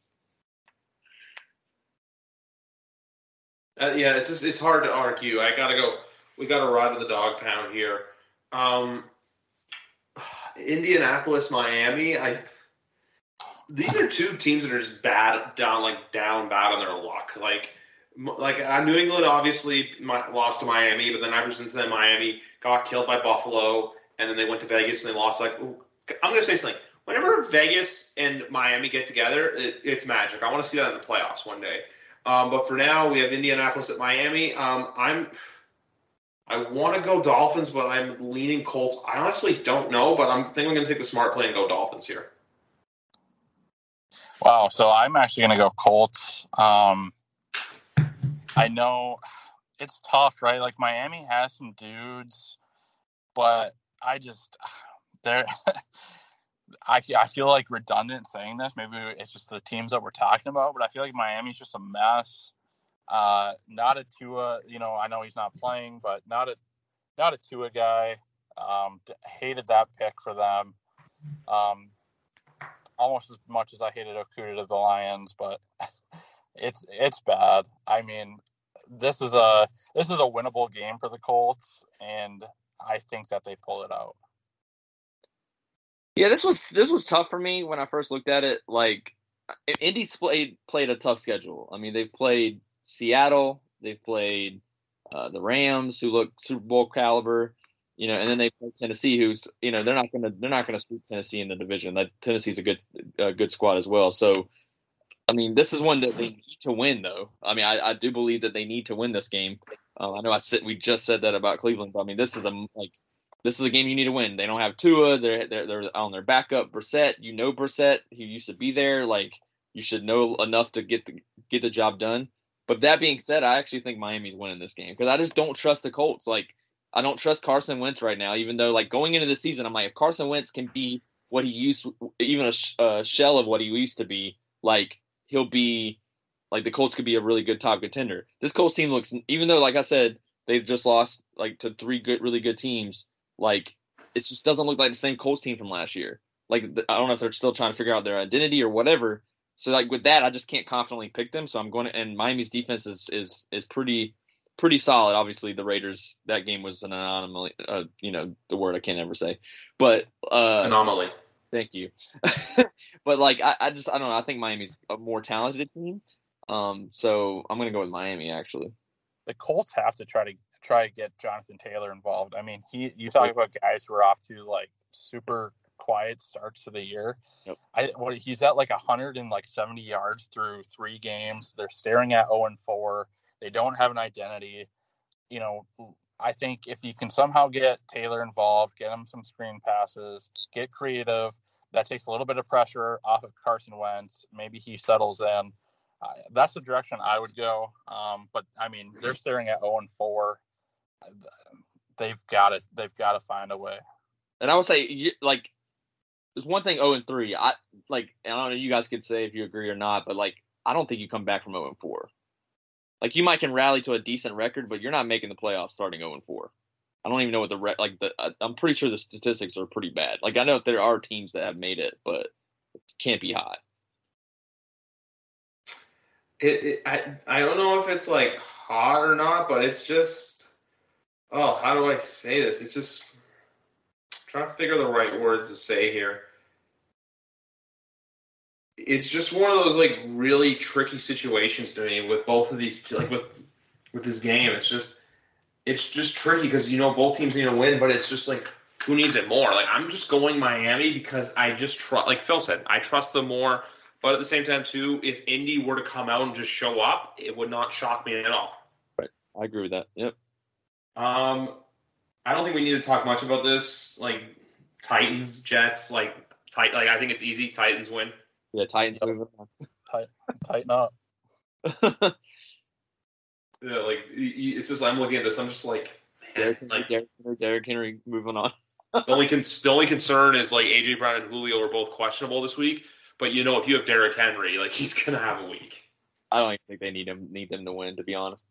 Uh, yeah, it's just it's hard to argue. I gotta go. We gotta ride with the dog pound here. Um, Indianapolis, Miami. I these are two teams that are just bad down, like down bad on their luck. Like, like uh, New England obviously my, lost to Miami, but then ever since then Miami got killed by Buffalo, and then they went to Vegas and they lost. Like, I'm gonna say something. Whenever Vegas and Miami get together, it, it's magic. I want to see that in the playoffs one day. Um, but for now, we have Indianapolis at Miami. Um, I'm, I want to go Dolphins, but I'm leaning Colts. I honestly don't know, but I'm think I'm going to take the smart play and go Dolphins here. Wow, so I'm actually going to go Colts. Um, I know it's tough, right? Like Miami has some dudes, but I just they're. I, I feel like redundant saying this. Maybe it's just the teams that we're talking about, but I feel like Miami's just a mess. Uh, not a Tua, you know, I know he's not playing, but not a not a Tua guy. Um, hated that pick for them. Um, almost as much as I hated Okudah to the Lions, but it's it's bad. I mean, this is a this is a winnable game for the Colts, and I think that they pull it out. Yeah, this was this was tough for me when I first looked at it. Like, Indy's played played a tough schedule. I mean, they've played Seattle, they've played uh, the Rams, who look Super Bowl caliber, you know, and then they play Tennessee, who's, you know, they're not gonna they're not gonna sweep Tennessee in the division. That Tennessee's a good uh, good squad as well. So, I mean, this is one that they need to win, though. I mean, I, I do believe that they need to win this game. Um, I know I said we just said that about Cleveland, but I mean this is a like this is a game you need to win. They don't have Tua. They're they're they're on their backup. Brissett, you know Brissett, who used to be there. Like you should know enough to get the get the job done. But that being said, I actually think Miami's winning this game because I just don't trust the Colts. Like I don't trust Carson Wentz right now, even though like going into the season, I'm like if Carson Wentz can be what he used, even a, sh- a shell of what he used to be, like he'll be. Like the Colts could be a really good top contender. This Colts team looks, even though, like I said, they've just lost like to three good, really good teams. Like it just doesn't look like the same Colts team from last year. Like I don't know if they're still trying to figure out their identity or whatever. So like with that, I just can't confidently pick them. So I'm going to, and Miami's defense is is is pretty pretty solid. Obviously, the Raiders that game was an anomaly. Uh, you know the word I can't ever say, but uh, anomaly. Thank you. But like I, I just I don't know. I think Miami's a more talented team. Um, so I'm going to go with Miami, actually. The Colts have to try to try to get Jonathan Taylor involved. I mean, he you talk about guys who are off to like super quiet starts to the year. Yep. I what he's at like one hundred seventy yards through three games. They're staring at oh and four. They don't have an identity. You know, I think if you can somehow get Taylor involved, get him some screen passes, get creative, that takes a little bit of pressure off of Carson Wentz. Maybe he settles in. Uh, that's the direction I would go. Um, but I mean, they're staring at oh and four. They've got to, they've got to find a way. And I would say, like, there's one thing oh and three. I like, I don't know. You guys could say if you agree or not, but like, I don't think you come back from oh and four. Like, you might can rally to a decent record, but you're not making the playoffs starting oh and four. I don't even know what the re- like the. I'm pretty sure the statistics are pretty bad. Like, I know there are teams that have made it, but it can't be high. It, it I I don't know if it's like hot or not, but it's just oh, how do I say this? It's just I'm trying to figure the right words to say here. It's just one of those like really tricky situations to me with both of these like with with this game. It's just it's just tricky because you know both teams need to win, but it's just like who needs it more? Like I'm just going Miami because I just trust. Like Phil said, I trust them more. But at the same time, too, if Indy were to come out and just show up, it would not shock me at all. Right. I agree with that. Yep. Um, I don't think we need to talk much about this. Like, Titans, Jets, like, tight, like I think it's easy. Titans win. Yeah, Titans moving on. Tight, tighten up. Yeah, like, it's just, I'm looking at this, I'm just like, man, Derrick, like Derrick, Derrick Henry moving on. the, only con- the only concern is, like, A J Brown and Julio are both questionable this week. But, you know, if you have Derrick Henry, like, he's going to have a week. I don't even think they need him need them to win, to be honest.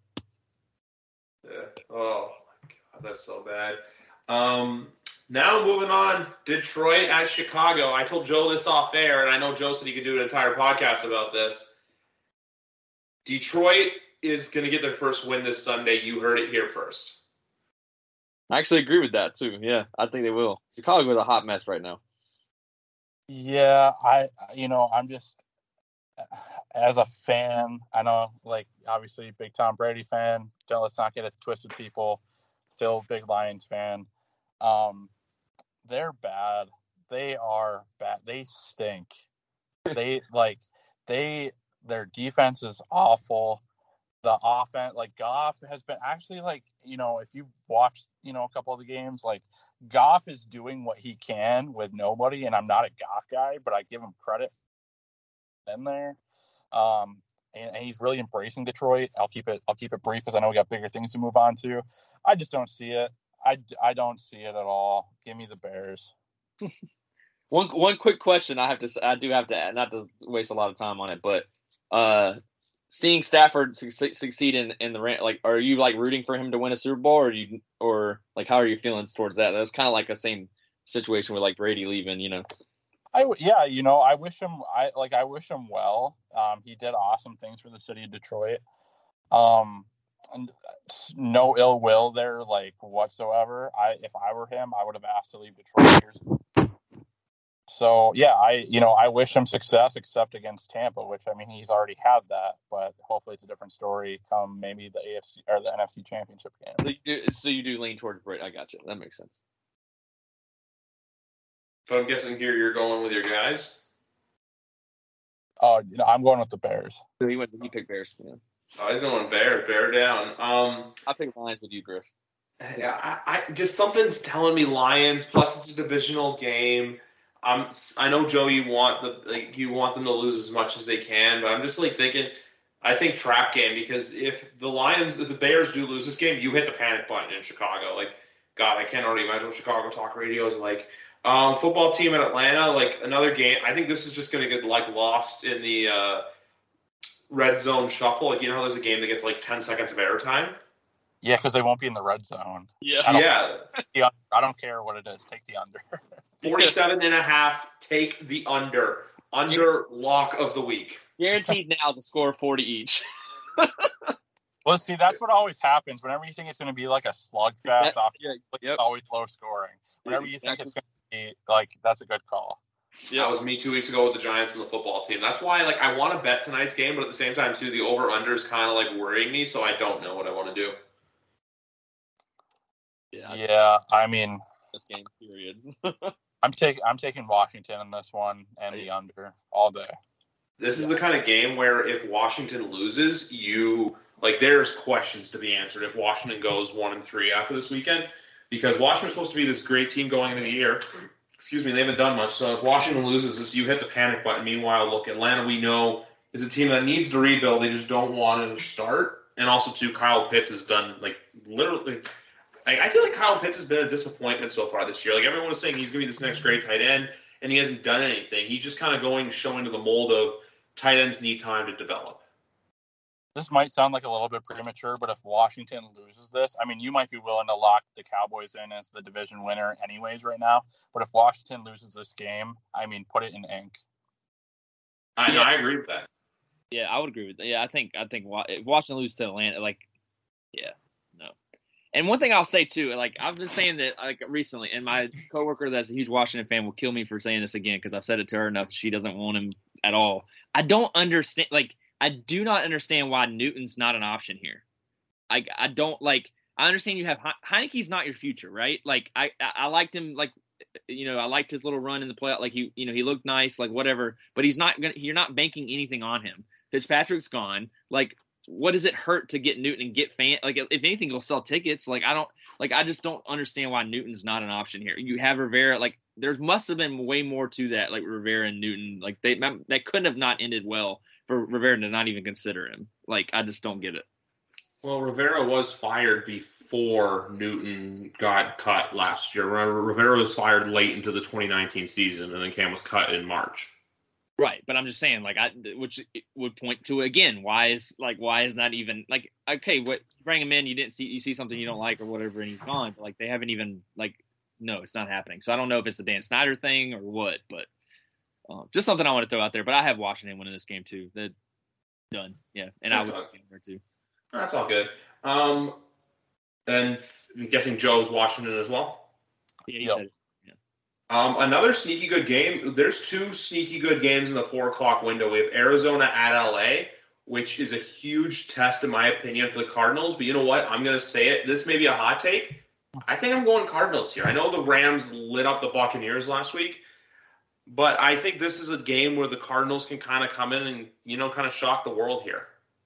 Yeah. Oh, my God, that's so bad. Um, now moving on, Detroit at Chicago. I told Joe this off air, and I know Joe said he could do an entire podcast about this. Detroit is going to get their first win this Sunday. You heard it here first. I actually agree with that, too. Yeah, I think they will. Chicago is a hot mess right now. Yeah, I, you know, I'm just, as a fan, I know, like, obviously, big Tom Brady fan. Don't, let's not get it twisted, people. Still big Lions fan. Um, they're bad. They are bad. They stink. They, like, they, their defense is awful. The offense, like, Goff has been actually, like, you know, if you watch, you know, a couple of the games, like, Goff is doing what he can with nobody, and I'm not a Goff guy, but I give him credit in there. Um, and, and he's really embracing Detroit. I'll keep it. I'll keep it brief because I know we got bigger things to move on to. I just don't see it. I, I don't see it at all. Give me the Bears. one one quick question I have to I do have to add, not to waste a lot of time on it, but uh, seeing Stafford su- succeed in, in the like, are you like rooting for him to win a Super Bowl, or you or like how are your feelings towards that? That's kind of like the same situation with like Brady leaving, you know. I yeah, you know, I wish him I like I wish him well. Um, he did awesome things for the city of Detroit. Um, and no ill will there, like whatsoever. I if I were him, I would have asked to leave Detroit years ago. So yeah, I you know I wish him success, except against Tampa, which I mean he's already had that, but hopefully it's a different story come maybe the A F C or the N F C Championship game. So you do, so you do lean towards Brady. I got you. That makes sense. But I'm guessing here you're going with your guys. Oh, you know I'm going with the Bears. So he went. He picked Bears. Yeah. Oh, he's going bear, bear down. Um, I think Lions with you, Griff. yeah, I, I just something's telling me Lions. Plus, it's a divisional game. Um, I know Joe, you want the like, you want them to lose as much as they can, but I'm just like thinking. I think trap game because if the Lions, if the Bears do lose this game, you hit the panic button in Chicago. Like, God, I can't already imagine what Chicago talk radio is like. Um, football team in Atlanta, like another game. I think this is just going to get like lost in the uh, red zone shuffle. Like, you know how there's a game that gets like ten seconds of airtime? Yeah, because they won't be in the red zone. Yeah. I don't, Yeah. I don't care what it is. Take the under. forty-seven and a half, take the under. Under lock of the week. Guaranteed now to score forty each. Well, see, that's what always happens. Whenever you think it's going to be like a slugfest, That- off, yeah, it's yep. always low scoring. Whenever you think Exactly. it's going to be like, that's a good call. That was me two weeks ago with the Giants and the football team. That's why, like, I want to bet tonight's game, but at the same time, too, the over-under is kind of, like, worrying me, so I don't know what I want to do. Yeah. Yeah, I mean, This game, period. I'm taking I'm taking Washington in this one and the under all day. This is the kind of game where if Washington loses, you like there's questions to be answered if Washington goes one and three after this weekend, because Washington's supposed to be this great team going into the year. Excuse me, they haven't done much. So if Washington loses this, you hit the panic button. Meanwhile, look, Atlanta, we know is a team that needs to rebuild. They just don't want to start. And also, too, Kyle Pitts has done like literally. Like, I feel like Kyle Pitts has been a disappointment so far this year. Like everyone was saying, he's going to be this next great tight end, and he hasn't done anything. He's just kind of going, showing to the mold of tight ends need time to develop. This might sound like a little bit premature, but if Washington loses this, I mean, you might be willing to lock the Cowboys in as the division winner anyways right now. But if Washington loses this game, I mean, put it in ink. I know, Yeah. I agree with that. Yeah, I would agree with that. Yeah, I think I think Wa- if Washington loses to Atlanta, like, yeah, no. And one thing I'll say too, like I've been saying that like recently, and my coworker that's a huge Washington fan will kill me for saying this again because I've said it to her enough. She doesn't want him at all. I don't understand. Like I do not understand why Newton's not an option here. I I don't like. I understand you have Heineke's not your future, right? Like I I, I liked him like. You know, I liked his little run in the playoff. Like he, you know, he looked nice, like whatever. But he's not gonna. You're not banking anything on him. Fitzpatrick's gone. Like, what does it hurt to get Newton and get fan? Like, if anything, he'll sell tickets. Like, I don't. Like, I just don't understand why Newton's not an option here. You have Rivera. Like, there must have been way more to that. Like Rivera and Newton. Like they that couldn't have not ended well for Rivera to not even consider him. Like, I just don't get it. Well, Rivera was fired before Newton got cut last year. Remember, Rivera was fired late into the twenty nineteen season, and then Cam was cut in March. Right, but I'm just saying, like, I which would point to again, why is like why is not even like okay, what bring him in? You didn't see you see something you don't like or whatever, and he's gone. But like they haven't even like no, it's not happening. So I don't know if it's the Dan Snyder thing or what, but um, just something I want to throw out there. But I have Washington winning this game too. That done, yeah, and That's I would all. there too. That's all good. Um, and I'm guessing Joe's Washington as well. Yeah, you Yep. said it. Um, another sneaky good game. There's two sneaky good games in the four o'clock window. We have Arizona at L A, which is a huge test, in my opinion, for the Cardinals. But you know what? I'm going to say it. This may be a hot take. I think I'm going Cardinals here. I know the Rams lit up the Buccaneers last week, but I think this is a game where the Cardinals can kind of come in and, you know, kind of shock the world here.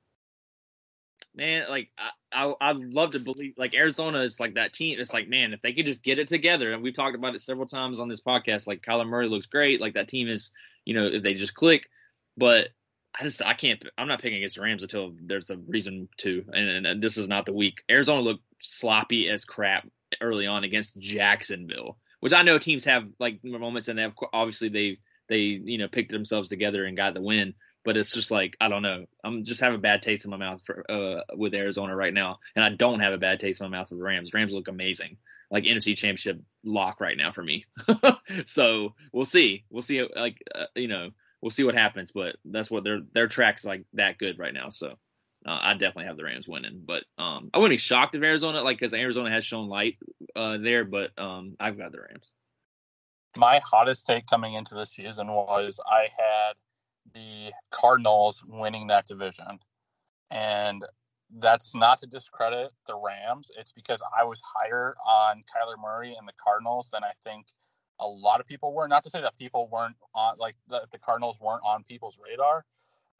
Man, like I, I, I'd love to believe like Arizona is like that team. It's like, man, if they could just get it together, and we've talked about it several times on this podcast. Like Kyler Murray looks great. Like that team is, you know, if they just click. But I just, I can't. I'm not picking against the Rams until there's a reason to. And, and this is not the week. Arizona looked sloppy as crap early on against Jacksonville, which I know teams have like moments, and they have obviously they they you know picked themselves together and got the win. But it's just like, I don't know. I'm just having a bad taste in my mouth for, uh, with Arizona right now. And I don't have a bad taste in my mouth with the Rams. Rams look amazing. Like N F C Championship lock right now for me. So we'll see. We'll see. Like, uh, you know, we'll see what happens. But that's what their their track's like that good right now. So uh, I definitely have the Rams winning. But um, I wouldn't be shocked if Arizona, like, because Arizona has shown light uh, there. But um, I've got the Rams. My hottest take coming into the season was I had the Cardinals winning that division. And that's not to discredit the Rams. It's because I was higher on Kyler Murray and the Cardinals than I think a lot of people were. Not to say that people weren't on, like the, the Cardinals weren't on people's radar,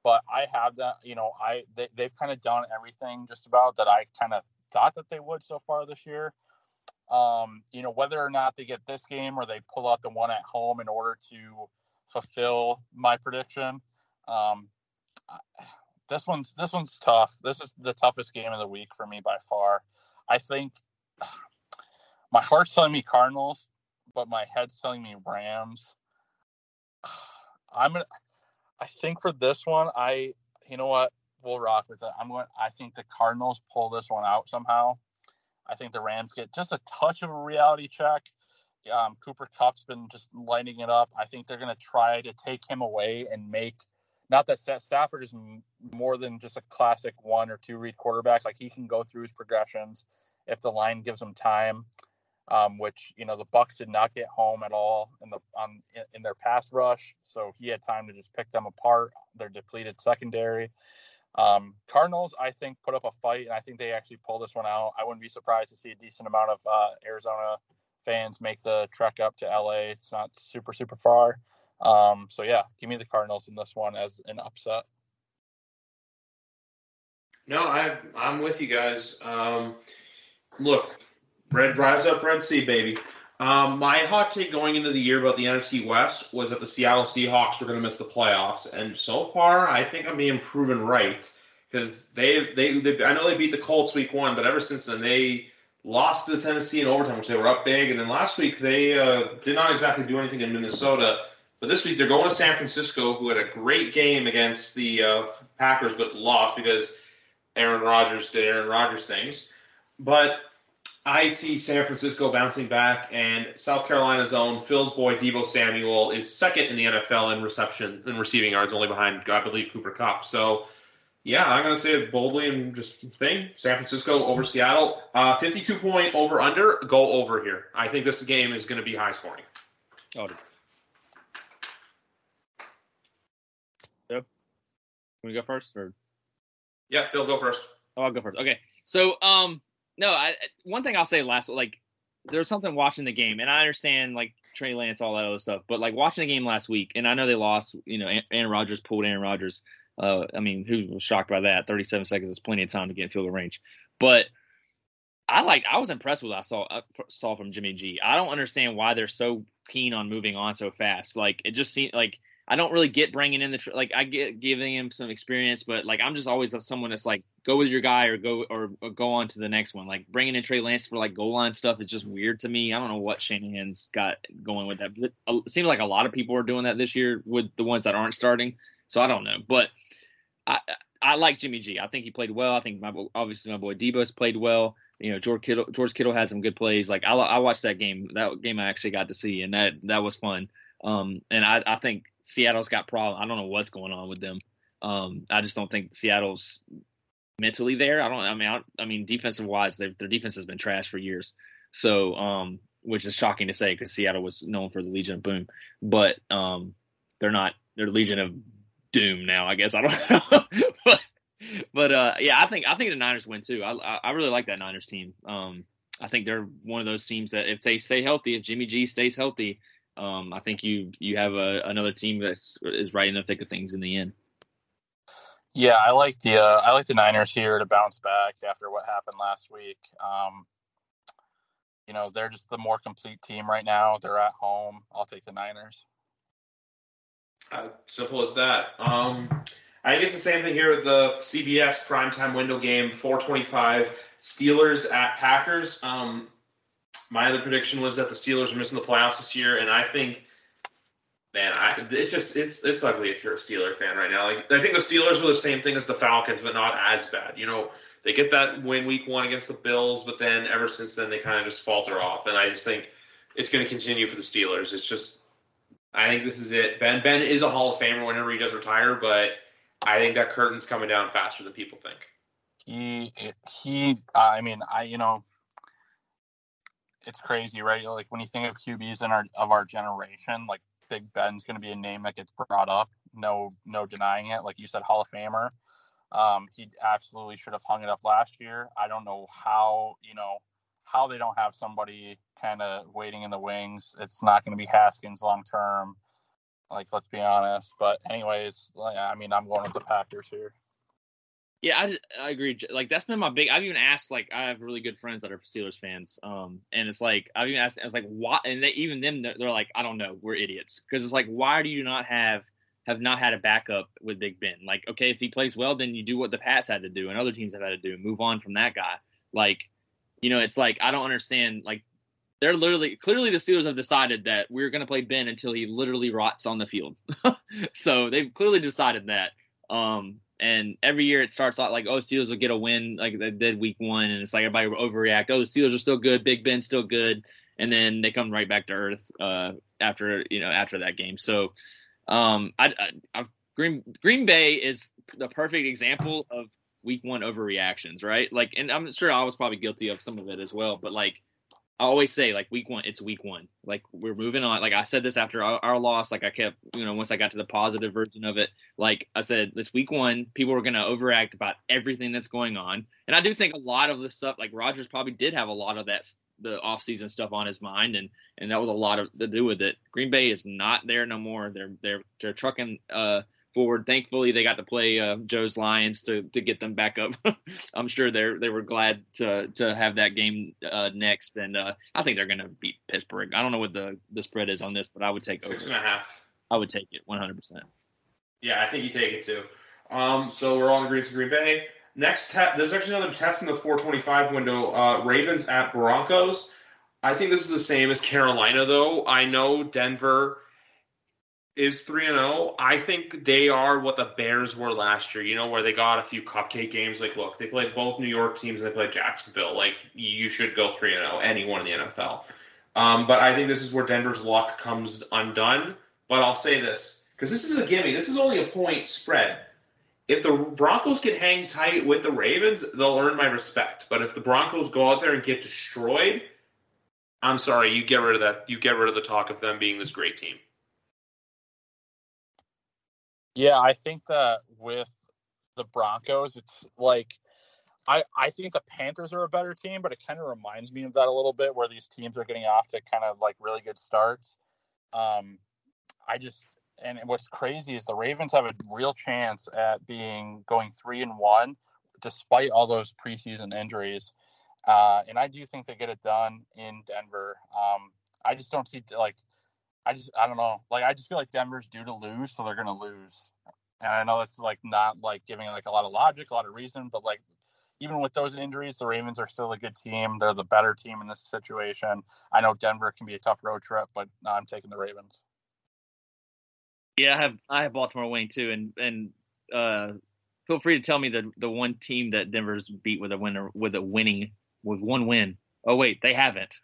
but I have that, you know, I they, they've kind of done everything just about that I kind of thought that they would so far this year. Um, you know, whether or not they get this game or they pull out the one at home in order to fulfill my prediction. Um, this one's this one's tough. This is the toughest game of the week for me by far. I think my heart's telling me Cardinals, but my head's telling me Rams. I'm gonna. I think for this one, I you know what, we'll rock with it. I'm going. I think the Cardinals pull this one out somehow. I think the Rams get just a touch of a reality check. Um, Cooper Kupp's been just lighting it up. I think they're going to try to take him away and make, not that Stafford is m- more than just a classic one or two read quarterback. Like, he can go through his progressions if the line gives him time, um, which, you know, the Bucs did not get home at all in the on in their pass rush. So he had time to just pick them apart. Their depleted secondary. Um, Cardinals, I think, put up a fight, and I think they actually pull this one out. I wouldn't be surprised to see a decent amount of uh, Arizona fans make the trek up to L A. It's not super, super far. Um, so, yeah, give me the Cardinals in this one as an upset. No, I, I'm with you guys. Um, look, red drives up Red Sea, baby. Um, my hot take going into the year about the N F C West was that the Seattle Seahawks were going to miss the playoffs, and so far, I think I'm being proven right because they, they, they, I know they beat the Colts week one, but ever since then they lost to Tennessee in overtime, which they were up big, and then last week they uh, did not exactly do anything in Minnesota. But this week they're going to San Francisco, who had a great game against the uh, Packers, but lost because Aaron Rodgers did Aaron Rodgers things. But I see San Francisco bouncing back, and South Carolina's own Phil's boy Deebo Samuel is second in the N F L in reception and receiving yards, only behind, I believe, Cooper Kupp. So, yeah, I'm going to say it boldly and just thing. San Francisco over Seattle. Uh, fifty-two point over-under. Go over here. I think this game is going to be high-scoring. Oh, Yep. Can we go first? Or? Yeah, Phil, go first. Oh, I'll go first. Okay. So, um, no, I, one thing I'll say last, like, there's something watching the game, and I understand, like, Trey Lance, all that other stuff, but, like, watching the game last week, and I know they lost, you know, Aaron Rodgers pulled Aaron Rodgers. Uh, I mean, who was shocked by that? thirty-seven seconds is plenty of time to get in field goal range. But I like, I was impressed with what I saw, I saw from Jimmy G. I don't understand why they're so keen on moving on so fast. Like, it just seemed like, I don't really get bringing in the, like, I get giving him some experience, but, like, I'm just always someone that's like, go with your guy or go or, or go on to the next one. Like, bringing in Trey Lance for, like, goal line stuff is just weird to me. I don't know what Shanahan's got going with that. But it seems like a lot of people are doing that this year with the ones that aren't starting. So I don't know. But I I like Jimmy G. I think he played well. I think my obviously my boy Debo's played well. You know, George Kittle, George Kittle had some good plays. Like, I, I watched that game. That game I actually got to see, and that, that was fun. Um, and I, I think Seattle's got problems. I don't know what's going on with them. Um, I just don't think Seattle's mentally there. I don't. I mean, I, I mean, defensive wise, their their defense has been trash for years. So, um, which is shocking to say because Seattle was known for the Legion of Boom, but um, they're not. They're Legion of Doom now, I guess. I don't know, but but uh, yeah, I think I think the Niners win too. I I really like that Niners team. Um, I think they're one of those teams that if they stay healthy, if Jimmy G stays healthy. Um, I think you you have a, another team that is right in the thick of things in the end. Yeah, I like the uh, I like the Niners here to bounce back after what happened last week. Um, you know, they're just the more complete team right now. They're at home. I'll take the Niners. Uh, simple as that. Um, I think it's the same thing here with the C B S primetime window game, four twenty-five, Steelers at Packers. Um, my other prediction was that the Steelers are missing the playoffs this year, and I think, man, I, it's just it's it's ugly if you're a Steeler fan right now. Like, I think the Steelers were the same thing as the Falcons, but not as bad. You know, they get that win week one against the Bills, but then ever since then they kind of just falter off, and I just think it's going to continue for the Steelers. It's just, I think this is it. Ben Ben is a Hall of Famer whenever he does retire, but I think that curtain's coming down faster than people think. He he. I mean, I you know. It's crazy, right? Like, when you think of Q Bs in our of our generation, like, Big Ben's going to be a name that gets brought up. No, no denying it. Like you said, Hall of Famer. Um, he absolutely should have hung it up last year. I don't know how, you know, how they don't have somebody kind of waiting in the wings. It's not going to be Haskins long term. Like, let's be honest. But anyways, like, I mean, I'm going with the Packers here. Yeah, I, I agree. Like, that's been my big. I've even asked. Like, I have really good friends that are Steelers fans. Um, and it's like I've even asked. I was like, why? And they, even them, they're, they're like, I don't know. We're idiots because it's like, why do you not have have not had a backup with Big Ben? Like, okay, if he plays well, then you do what the Pats had to do and other teams have had to do, move on from that guy. Like, you know, it's like I don't understand. Like, they're literally clearly the Steelers have decided that we're going to play Ben until he literally rots on the field. So they've clearly decided that. Um, and every year it starts out like, oh, Steelers will get a win like they did week one. And it's like everybody will overreact. Oh, the Steelers are still good. Big Ben's still good. And then they come right back to earth uh, after, you know, after that game. So um, I, I, I, Green, Green Bay is the perfect example of week one overreactions, right? Like, and I'm sure I was probably guilty of some of it as well. But like, I always say, like, week one, it's week one. Like, we're moving on. Like, I said this after our, our loss. Like, I kept, you know, once I got to the positive version of it, like I said, this week one, people were going to overact about everything that's going on. And I do think a lot of the stuff, like, Rodgers probably did have a lot of that, the offseason stuff on his mind. And, and that was a lot of to do with it. Green Bay is not there no more. They're, they're, they're trucking uh, forward. Thankfully, they got to play uh, Joe's Lions to, to get them back up. I'm sure they're they were glad to to have that game uh, next, and uh, I think they're going to beat Pittsburgh. I don't know what the, the spread is on this, but I would take six over. and a half. I would take it one hundred percent. Yeah, I think you take it too. Um, so we're all in agreement to Green Bay. Next, te- there's actually another test in the four twenty-five window. Uh, Ravens at Broncos. I think this is the same as Carolina, though. I know Denver is three and oh. I think they are what the Bears were last year, you know, where they got a few cupcake games. Like, look, they played both New York teams and they played Jacksonville. Like, you should go three and oh, anyone in the N F L. Um, but I think this is where Denver's luck comes undone. But I'll say this, because this is a gimme. This is only a point spread. If the Broncos can hang tight with the Ravens, they'll earn my respect. But if the Broncos go out there and get destroyed, I'm sorry, you get rid of that. You get rid of the talk of them being this great team. Yeah, I think that with the Broncos, it's like I, I think the Panthers are a better team, but it kind of reminds me of that a little bit where these teams are getting off to kind of like really good starts. Um, I just and what's crazy is the Ravens have a real chance at being going three and one despite all those preseason injuries. Uh, and I do think they get it done in Denver. Um, I just don't see like I just, I don't know. Like, I just feel like Denver's due to lose, so they're going to lose. And I know it's, like, not, like, giving, like, a lot of logic, a lot of reason. But, like, even with those injuries, the Ravens are still a good team. They're the better team in this situation. I know Denver can be a tough road trip, but no, I'm taking the Ravens. Yeah, I have I have Baltimore winning, too. And and uh, feel free to tell me the, the one team that Denver's beat with a winner, with a winning, with one win. Oh, wait, they haven't.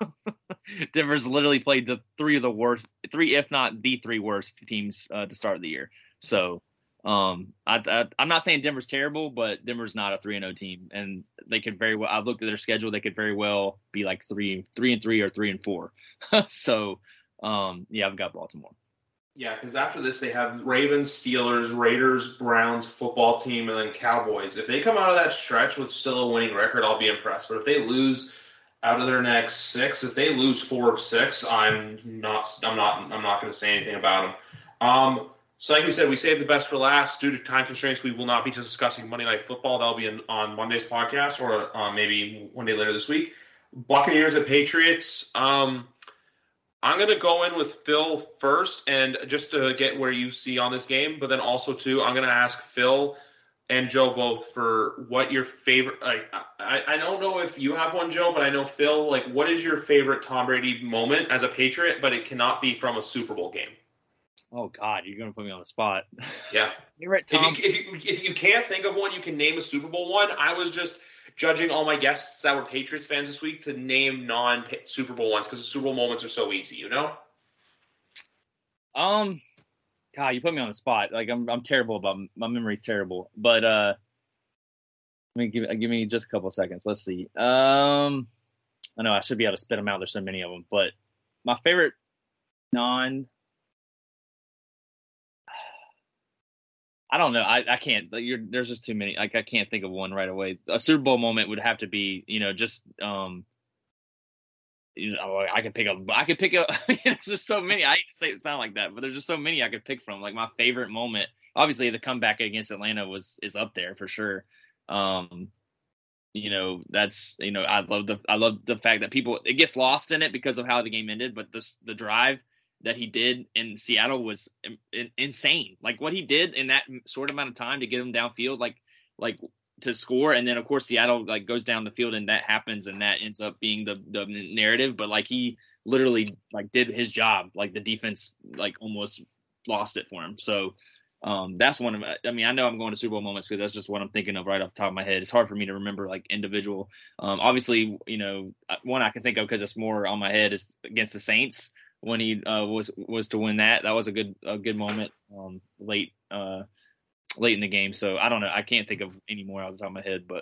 Denver's literally played the three of the worst, three, if not the three worst teams uh, to start the year. So um, I, I, I'm not saying Denver's terrible, but Denver's not a three and oh team. And they could very well, I've looked at their schedule, they could very well be like three, three and three or three and four. So, um, yeah, I've got Baltimore. Yeah, because after this, they have Ravens, Steelers, Raiders, Browns, football team, and then Cowboys. If they come out of that stretch with still a winning record, I'll be impressed. But if they lose out of their next six, if they lose four of six, I'm not. I'm not. I'm not going to say anything about them. Um, so, like we said, we saved the best for last. Due to time constraints, we will not be discussing Monday Night Football. That'll be in, on Monday's podcast, or uh, maybe one day later this week. Buccaneers at Patriots. Um, I'm going to go in with Phil first, and just to get where you see on this game, but then also, too, I'm going to ask Phil and Joe both for what your favorite like, – I, I don't know if you have one, Joe, but I know, Phil, like, what is your favorite Tom Brady moment as a Patriot, but it cannot be from a Super Bowl game? Oh, God, you're going to put me on the spot. Yeah. Favorite Tom if, you, if, you, if you can't think of one, you can name a Super Bowl one. I was just – judging all my guests that were Patriots fans this week to name non-Super Bowl ones because the Super Bowl moments are so easy, you know? Um, God, you put me on the spot. Like, I'm I'm terrible about – my memory's terrible. But uh, let me give, give me just a couple of seconds. Let's see. Um, I know I should be able to spit them out. There's so many of them. But my favorite non – I don't know. I, I can't. You're, there's just too many. Like I can't think of one right away. A Super Bowl moment would have to be, you know, just um, you know, I could pick a, I could pick a, there's just so many, I hate to say it sound like that, but there's just so many I could pick from. Like my favorite moment, obviously the comeback against Atlanta was, is up there for sure. Um, you know, that's, you know, I love the, I love the fact that people, it gets lost in it because of how the game ended, but this, the drive that he did in Seattle was in, in, insane. Like what he did in that short amount of time to get him downfield, like, like, to score, and then of course Seattle like goes down the field and that happens and that ends up being the the narrative, but like he literally like did his job. Like the defense like almost lost it for him. So um that's one of my, I mean I know I'm going to Super Bowl moments because that's just what I'm thinking of right off the top of my head. It's hard for me to remember like individual. Um obviously, you know, one I can think of because it's more on my head is against the Saints when he uh, was was to win that. That was a good a good moment um late uh late in the game. So I don't know. I can't think of any more off the top of my head, but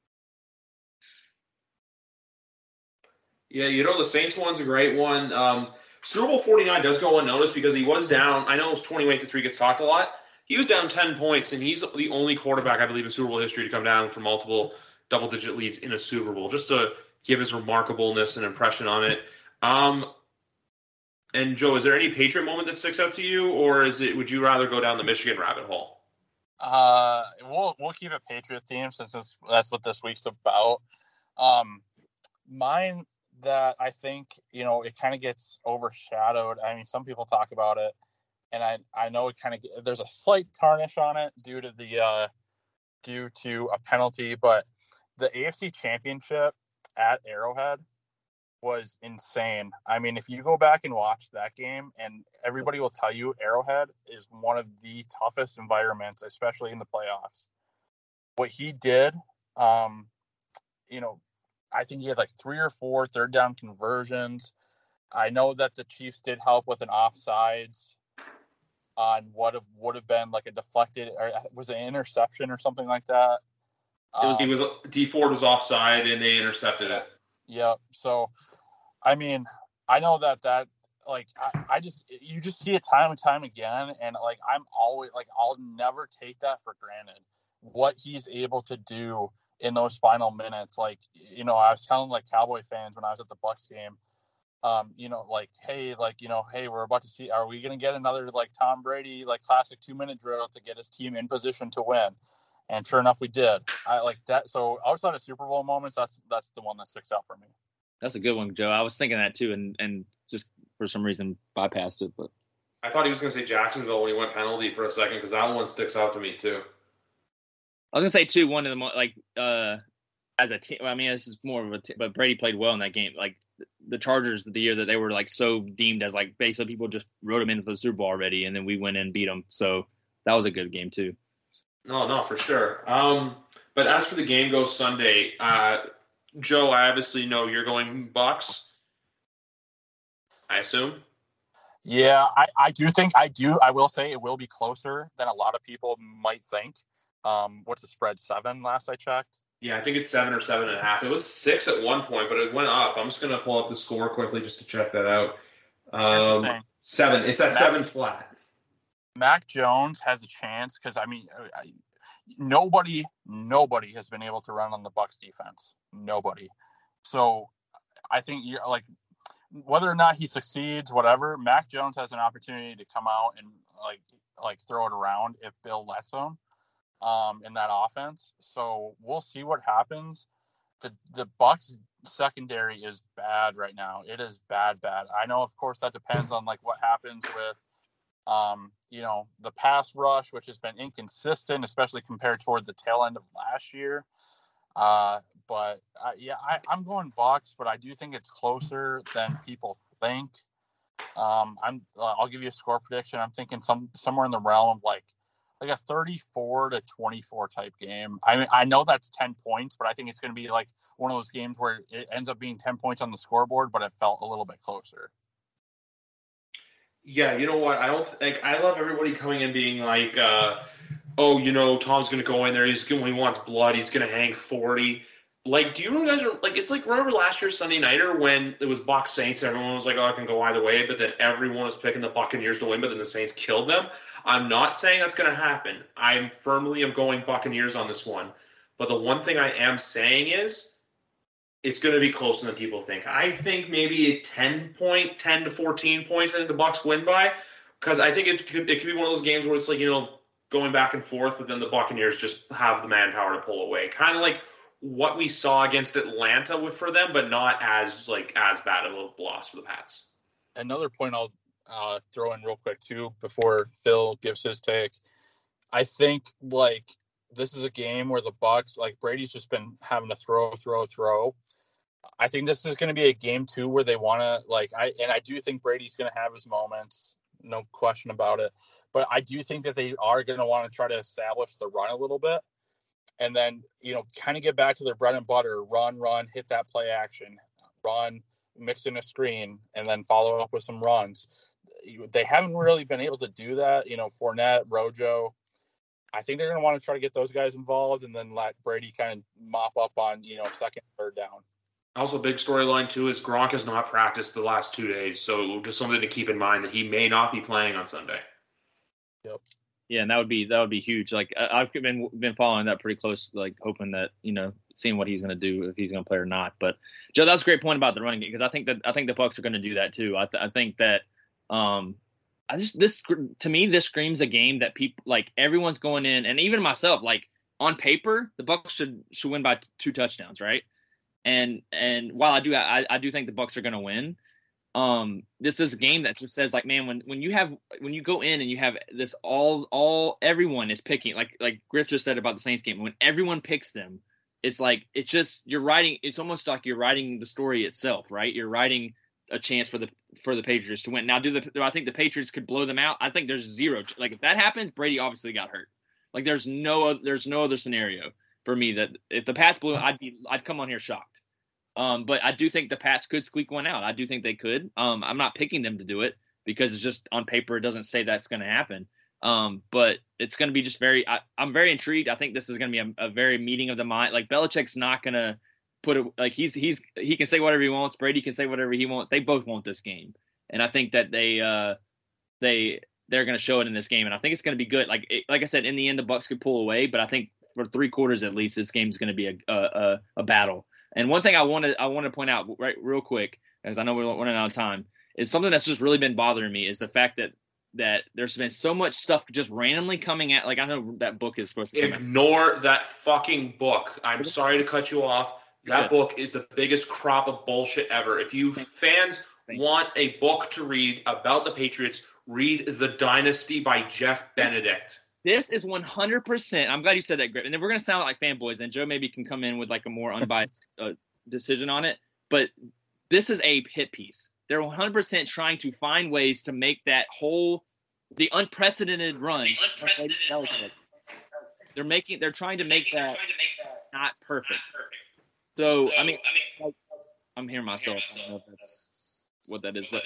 yeah, you know, the Saints one's a great one. Um, Super Bowl forty-nine does go unnoticed because he was down. I know it was twenty-eight to three gets talked a lot. He was down ten points, and he's the only quarterback, I believe, in Super Bowl history to come down from multiple double-digit leads in a Super Bowl, just to give his remarkableness and impression on it. Um, and, Joe, is there any Patriot moment that sticks out to you, or is it? Would you rather go down the Michigan rabbit hole? Uh, we'll we'll keep a Patriot theme since this, that's what this week's about. Um, mine that I think, you know, it kind of gets overshadowed. I mean, some people talk about it, and I I know it kind of there's a slight tarnish on it due to the uh due to a penalty, but the A F C Championship at Arrowhead was insane. I mean, if you go back and watch that game, and everybody will tell you Arrowhead is one of the toughest environments, especially in the playoffs. What he did, um, you know, I think he had like three or four third down conversions. I know that the Chiefs did help with an offsides on what have, would have been like a deflected, or was it an interception or something like that? It was, um, he was D Ford was offside and they intercepted it. Yeah. So, I mean, I know that that like I, I just you just see it time and time again, and like I'm always like I'll never take that for granted. What he's able to do in those final minutes, like you know, I was telling like Cowboy fans when I was at the Bucs game, um, you know, like hey, like you know, hey, we're about to see, are we gonna get another like Tom Brady like classic two minute drill to get his team in position to win? And sure enough, we did. I like that. So outside of Super Bowl moments, that's that's the one that sticks out for me. That's a good one, Joe. I was thinking that too, and, and just for some reason bypassed it. But I thought he was going to say Jacksonville when he went penalty for a second because that one sticks out to me too. I was going to say too, one of the mo- like uh, as a team. I mean, this is more of a, t- but Brady played well in that game. Like the Chargers, the year that they were like so deemed as like basically people just wrote them in for the Super Bowl already, and then we went in and beat them. So that was a good game too. No, no, for sure. Um, but as for the game goes Sunday, uh, Joe, I obviously know you're going Bucs. I assume. Yeah, I, I do think I do. I will say it will be closer than a lot of people might think. Um, what's the spread? Seven last I checked. Yeah, I think it's seven or seven and a half. It was six at one point, but it went up. I'm just going to pull up the score quickly just to check that out. Um, seven. It's at Mac, seven flat. Mac Jones has a chance because I mean, I, nobody, nobody has been able to run on the Bucs defense. Nobody. So I think you're like. Whether or not he succeeds, whatever, Mac Jones has an opportunity to come out and like like throw it around if Bill lets him um, in that offense. So we'll see what happens. The the Bucs secondary is bad right now. It is bad, bad. I know, of course, that depends on like what happens with um, you know the pass rush, which has been inconsistent, especially compared toward the tail end of last year. Uh, but uh, yeah, I, I'm going Bucs, but I do think it's closer than people think. Um, I'm, uh, I'll give you a score prediction. I'm thinking some somewhere in the realm of like, like a thirty-four to twenty-four type game. I mean, I know that's ten points, but I think it's going to be like one of those games where it ends up being ten points on the scoreboard, but it felt a little bit closer. Yeah, you know what? I don't think I love everybody coming in being like, uh, oh, you know, Tom's going to go in there. He's going, he wants blood. He's going to hang forty. Like, do you guys are like? It's like remember last year's Sunday Nighter when it was Bucs Saints. Everyone was like, oh, I can go either way. But then everyone was picking the Buccaneers to win. But then the Saints killed them. I'm not saying that's going to happen. I'm firmly am going Buccaneers on this one. But the one thing I am saying is it's going to be closer than people think. I think maybe a ten point, ten to fourteen points. I think the Bucks win by, because I think it could it could be one of those games where it's like, you know, going back and forth, but then the Buccaneers just have the manpower to pull away. Kind of like what we saw against Atlanta with for them, but not as like as bad of a loss for the Pats. Another point I'll uh, throw in real quick too before Phil gives his take. I think like this is a game where the Bucks, like Brady's just been having to throw, throw, throw. I think this is going to be a game too where they want to like I and I do think Brady's going to have his moments, no question about it. But I do think that they are going to want to try to establish the run a little bit, and then you know kind of get back to their bread and butter: run, run, hit that play action, run, mix in a screen, and then follow up with some runs. They haven't really been able to do that. You know, Fournette, Rojo. I think they're going to want to try to get those guys involved, and then let Brady kind of mop up on you know second, third down. Also, big storyline, too, is Gronk has not practiced the last two days. So just something to keep in mind that he may not be playing on Sunday. Yep. Yeah, and that would be that would be huge. Like I've been been following that pretty close, like hoping that, you know, seeing what he's going to do, if he's going to play or not. But Joe, that's a great point about the running game, because I think that I think the Bucs are going to do that too. I, th- I think that um, I just this to me this screams a game that people like everyone's going in, and even myself, like on paper, the Bucs should should win by t- two touchdowns, right? And and while I do I, I do think the Bucs are going to win, um, this is a game that just says like, man, when, when you have when you go in and you have this all all everyone is picking, like like Griff just said about the Saints game, when everyone picks them, it's like it's just you're writing. It's almost like you're writing the story itself, right? You're writing a chance for the for the Patriots to win. Now, do the do I think the Patriots could blow them out? I think there's zero. Like if that happens, Brady obviously got hurt. Like there's no there's no other scenario for me that if the Pats blew, I'd be I'd come on here shocked. Um, but I do think the Pats could squeak one out. I do think they could. Um, I'm not picking them to do it because it's just on paper it doesn't say that's going to happen. Um, but it's going to be just very. I, I'm very intrigued. I think this is going to be a, a very meeting of the mind. Like Belichick's not going to put it like he's he's he can say whatever he wants. Brady can say whatever he wants. They both want this game, and I think that they uh, they they're going to show it in this game. And I think it's going to be good. Like it, like I said, in the end, the Bucs could pull away, but I think for three quarters at least, this game is going to be a a, a, a battle. And one thing I want to I want to point out right real quick, as I know we're running out of time, is something that's just really been bothering me is the fact that that there's been so much stuff just randomly coming at. Like I know that book is supposed to come ignore out. That fucking book. I'm sorry to cut you off. That yeah. book is the biggest crop of bullshit ever. If you fans Thank want you. a book to read about the Patriots, read The Dynasty by Jeff Benedict. This is one hundred percent. I'm glad you said that, Griff. And then we're going to sound like fanboys, and Joe maybe can come in with like a more unbiased uh, decision on it. But this is a hit piece. They're one hundred percent trying to find ways to make that whole, the unprecedented run. The unprecedented run. They're making, they're trying to make that, trying to make that not perfect. So, so I mean, I mean, I'm hearing myself. I don't know if that's what that is, but,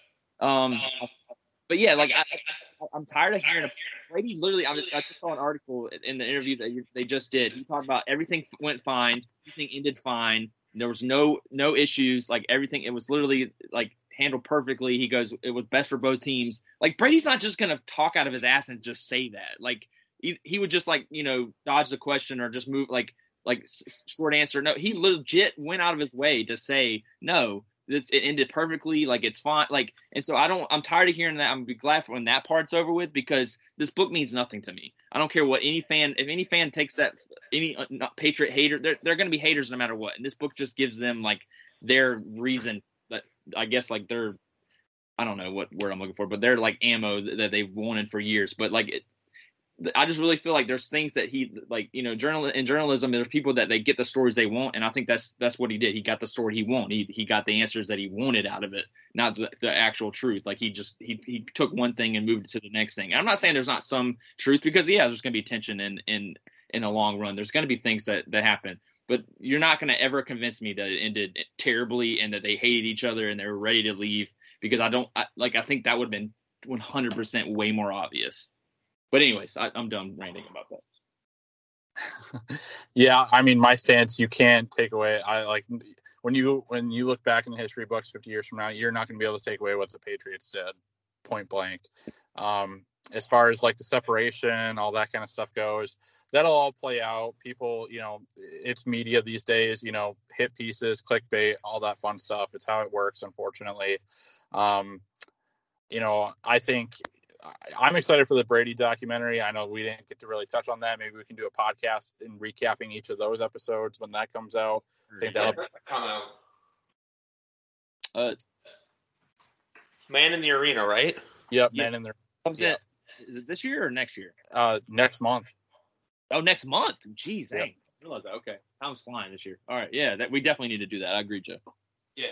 um, but yeah, like I, I, I'm tired of hearing. Brady literally, I, was, I just saw an article in the interview that you, they just did. He talked about everything went fine, everything ended fine. There was no no issues. Like everything, it was literally like handled perfectly. He goes, it was best for both teams. Like Brady's not just gonna talk out of his ass and just say that. Like he, he would just like you know dodge the question or just move like like short answer. No, he legit went out of his way to say no. It's, it ended perfectly, like it's fine, like, and so I don't. I'm tired of hearing that. I'm be glad when that part's over with because this book means nothing to me. I don't care what any fan, if any fan takes that, any uh, not Patriot hater, they're they're going to be haters no matter what. And this book just gives them like their reason that I guess like their, I don't know what word I'm looking for, but they're like ammo that, that they've wanted for years. But like it, I just really feel like there's things that he like, you know, journal in journalism, there's people that they get the stories they want. And I think that's, that's what he did. He got the story he wanted. He, he got the answers that he wanted out of it, not the, the actual truth. Like he just, he, he took one thing and moved it to the next thing. And I'm not saying there's not some truth because yeah, there's going to be tension in, in, in the long run. There's going to be things that, that happen, but you're not going to ever convince me that it ended terribly and that they hated each other and they were ready to leave because I don't I, like, I think that would have been one hundred percent way more obvious. But anyways, I, I'm done ranting about that. Yeah, I mean, my stance, you can't take away. I like when you when you look back in the history books fifty years from now, you're not going to be able to take away what the Patriots did, point blank. Um, as far as like the separation, all that kind of stuff goes, that'll all play out. People, you know, it's media these days, you know, hit pieces, clickbait, all that fun stuff. It's how it works, unfortunately. Um, you know, I think I'm excited for the Brady documentary. I know we didn't get to really touch on that. Maybe we can do a podcast in recapping each of those episodes when that comes out. I think that'll come out. Uh, Man in the Arena, right? Yep, Yeah. Man in there. comes Yeah. in. Is it this year or next year? Uh, next month. Oh, next month. Jeez, Yep. dang. I realize that. Okay, time's flying this year. All right, yeah, that we definitely need to do that. I agree, Joe. Yeah.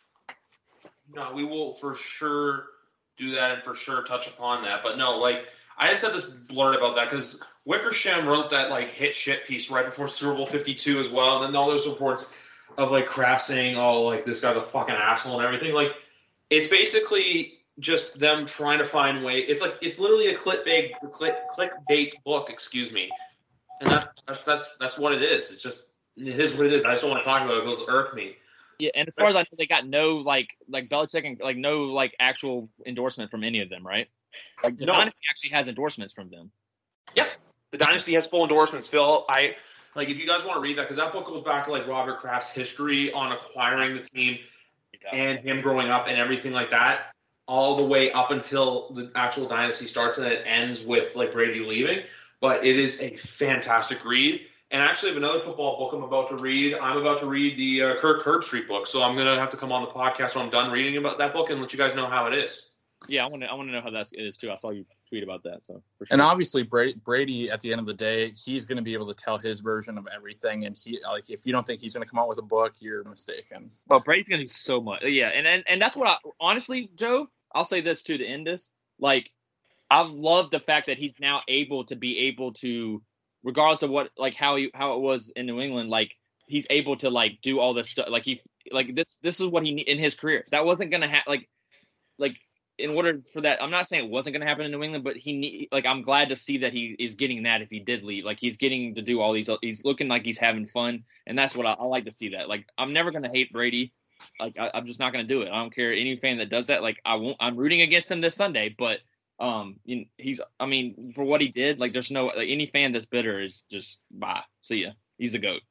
No, we will for sure do that and for sure touch upon that. But no, like I just had this blurt about that because Wickersham wrote that like hit shit piece right before Super Bowl fifty-two as well, and then all those reports of like Kraft saying, "Oh, like this guy's a fucking asshole" and everything. Like it's basically just them trying to find way. It's like it's literally a clickbait, click clickbait book. Excuse me, and that, that's that's that's what it is. It's just it is what it is. I just don't want to talk about it. It goes irk me. Yeah, and as far as I know, they got no like like Belichick and like no like actual endorsement from any of them, right? Like the No. Dynasty actually has endorsements from them. Yep. The Dynasty has full endorsements, Phil. I like if you guys want to read that because that book goes back to like Robert Kraft's history on acquiring the team and him growing up and everything like that, all the way up until the actual Dynasty starts and it ends with like Brady leaving. But it is a fantastic read. And I actually have another football book I'm about to read. I'm about to read the uh, Kirk Herbstreit book, so I'm gonna have to come on the podcast when I'm done reading about that book and let you guys know how it is. Yeah, I want to I want to know how that is too. I saw you tweet about that, so for sure. And obviously, Brady, Brady, at the end of the day, he's going to be able to tell his version of everything. And he, like, if you don't think he's going to come out with a book, you're mistaken. Well, Brady's gonna do so much. Yeah, and and, and that's what I honestly, Joe, I'll say this too to end this. Like, I love the fact that he's now able to be able to, regardless of what like how he how it was in New England, like he's able to like do all this stuff. Like he like this this is what he need in his career. That wasn't gonna happen. Like like in order for that, I'm not saying it wasn't gonna happen in New England, but he need like I'm glad to see that he is getting that if he did leave. Like he's getting to do all these. He's looking like he's having fun, and that's what I, I like to see. That like I'm never gonna hate Brady. Like I, I'm just not gonna do it. I don't care any fan that does that. Like I won't. I'm rooting against him this Sunday, but. Um, you know, he's. I mean, for what he did, like, there's no like, any fan that's bitter is just bye. See ya. He's the GOAT.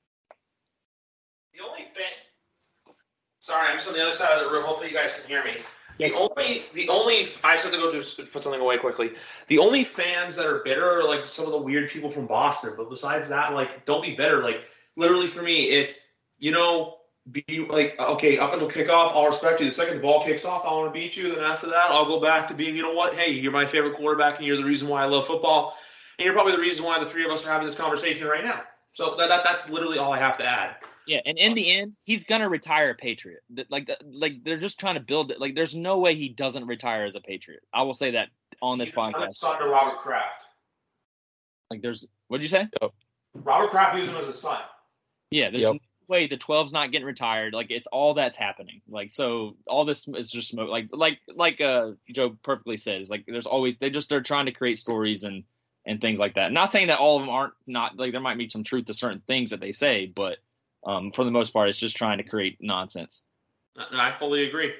The only fan. Sorry, I'm just on the other side of the room. Hopefully, you guys can hear me. The only, the only. I just have to go do put something away quickly. The only fans that are bitter are like some of the weird people from Boston. But besides that, like, don't be bitter. Like, literally for me, it's you know. Be like, okay, up until kickoff, I'll respect you. The second the ball kicks off, I want to beat you. Then after that, I'll go back to being, you know what? Hey, you're my favorite quarterback, and you're the reason why I love football. And you're probably the reason why the three of us are having this conversation right now. So that, that that's literally all I have to add. Yeah, and in the end, he's gonna retire a Patriot. Like, like they're just trying to build it. Like, there's no way he doesn't retire as a Patriot. I will say that on this podcast. Son to Robert Kraft. Like, there's what'd you say? Robert Kraft used him as a son. Yeah, there's Yep. no way the twelve's not getting retired. Like, it's all that's happening. Like, so all this is just smoke. Like, like, like uh, Joe perfectly says. Like, there's always they just they're trying to create stories and and things like that. Not saying that all of them aren't not like there might be some truth to certain things that they say, but um, for the most part, it's just trying to create nonsense. No, I fully agree.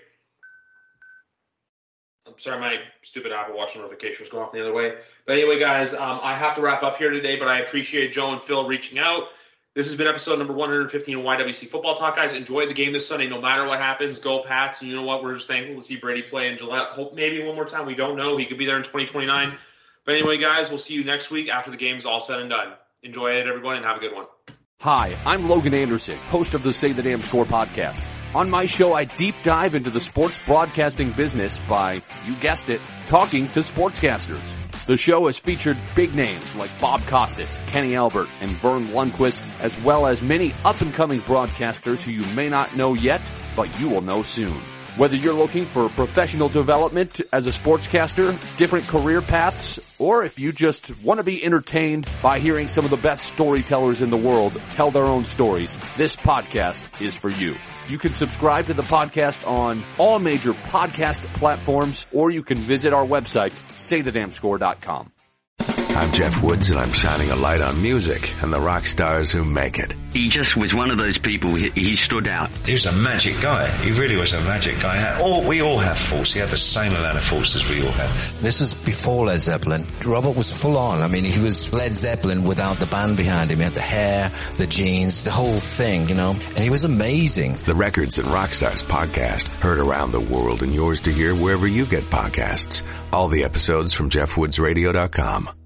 I'm sorry, my stupid Apple Watch notification was going off the other way. But anyway, guys, um, I have to wrap up here today, but I appreciate Joe and Phil reaching out. This has been episode number one hundred fifteen of Y W C Football Talk, guys. Enjoy the game this Sunday. No matter what happens, go Pats. And you know what? We're just thankful to see Brady play in Gillette. Hope maybe one more time. We don't know. He could be there in twenty twenty-nine. But anyway, guys, we'll see you next week after the game's all said and done. Enjoy it, everyone, and have a good one. Hi, I'm Logan Anderson, host of the Say the Damn Score podcast. On my show, I deep dive into the sports broadcasting business by, you guessed it, talking to sportscasters. The show has featured big names like Bob Costas, Kenny Albert, and Vern Lundquist, as well as many up-and-coming broadcasters who you may not know yet, but you will know soon. Whether you're looking for professional development as a sportscaster, different career paths, or if you just want to be entertained by hearing some of the best storytellers in the world tell their own stories, this podcast is for you. You can subscribe to the podcast on all major podcast platforms, or you can visit our website, say the damn score dot com. I'm Jeff Woods, and I'm shining a light on music and the rock stars who make it. He just was one of those people, he, he stood out. He was a magic guy. He really was a magic guy. All, we all have faults. He had the same amount of faults as we all have. This was before Led Zeppelin. Robert was full on. I mean, he was Led Zeppelin without the band behind him. He had the hair, the jeans, the whole thing, you know, and he was amazing. The Records and Rockstars podcast, heard around the world and yours to hear wherever you get podcasts. All the episodes from jeff woods radio dot com.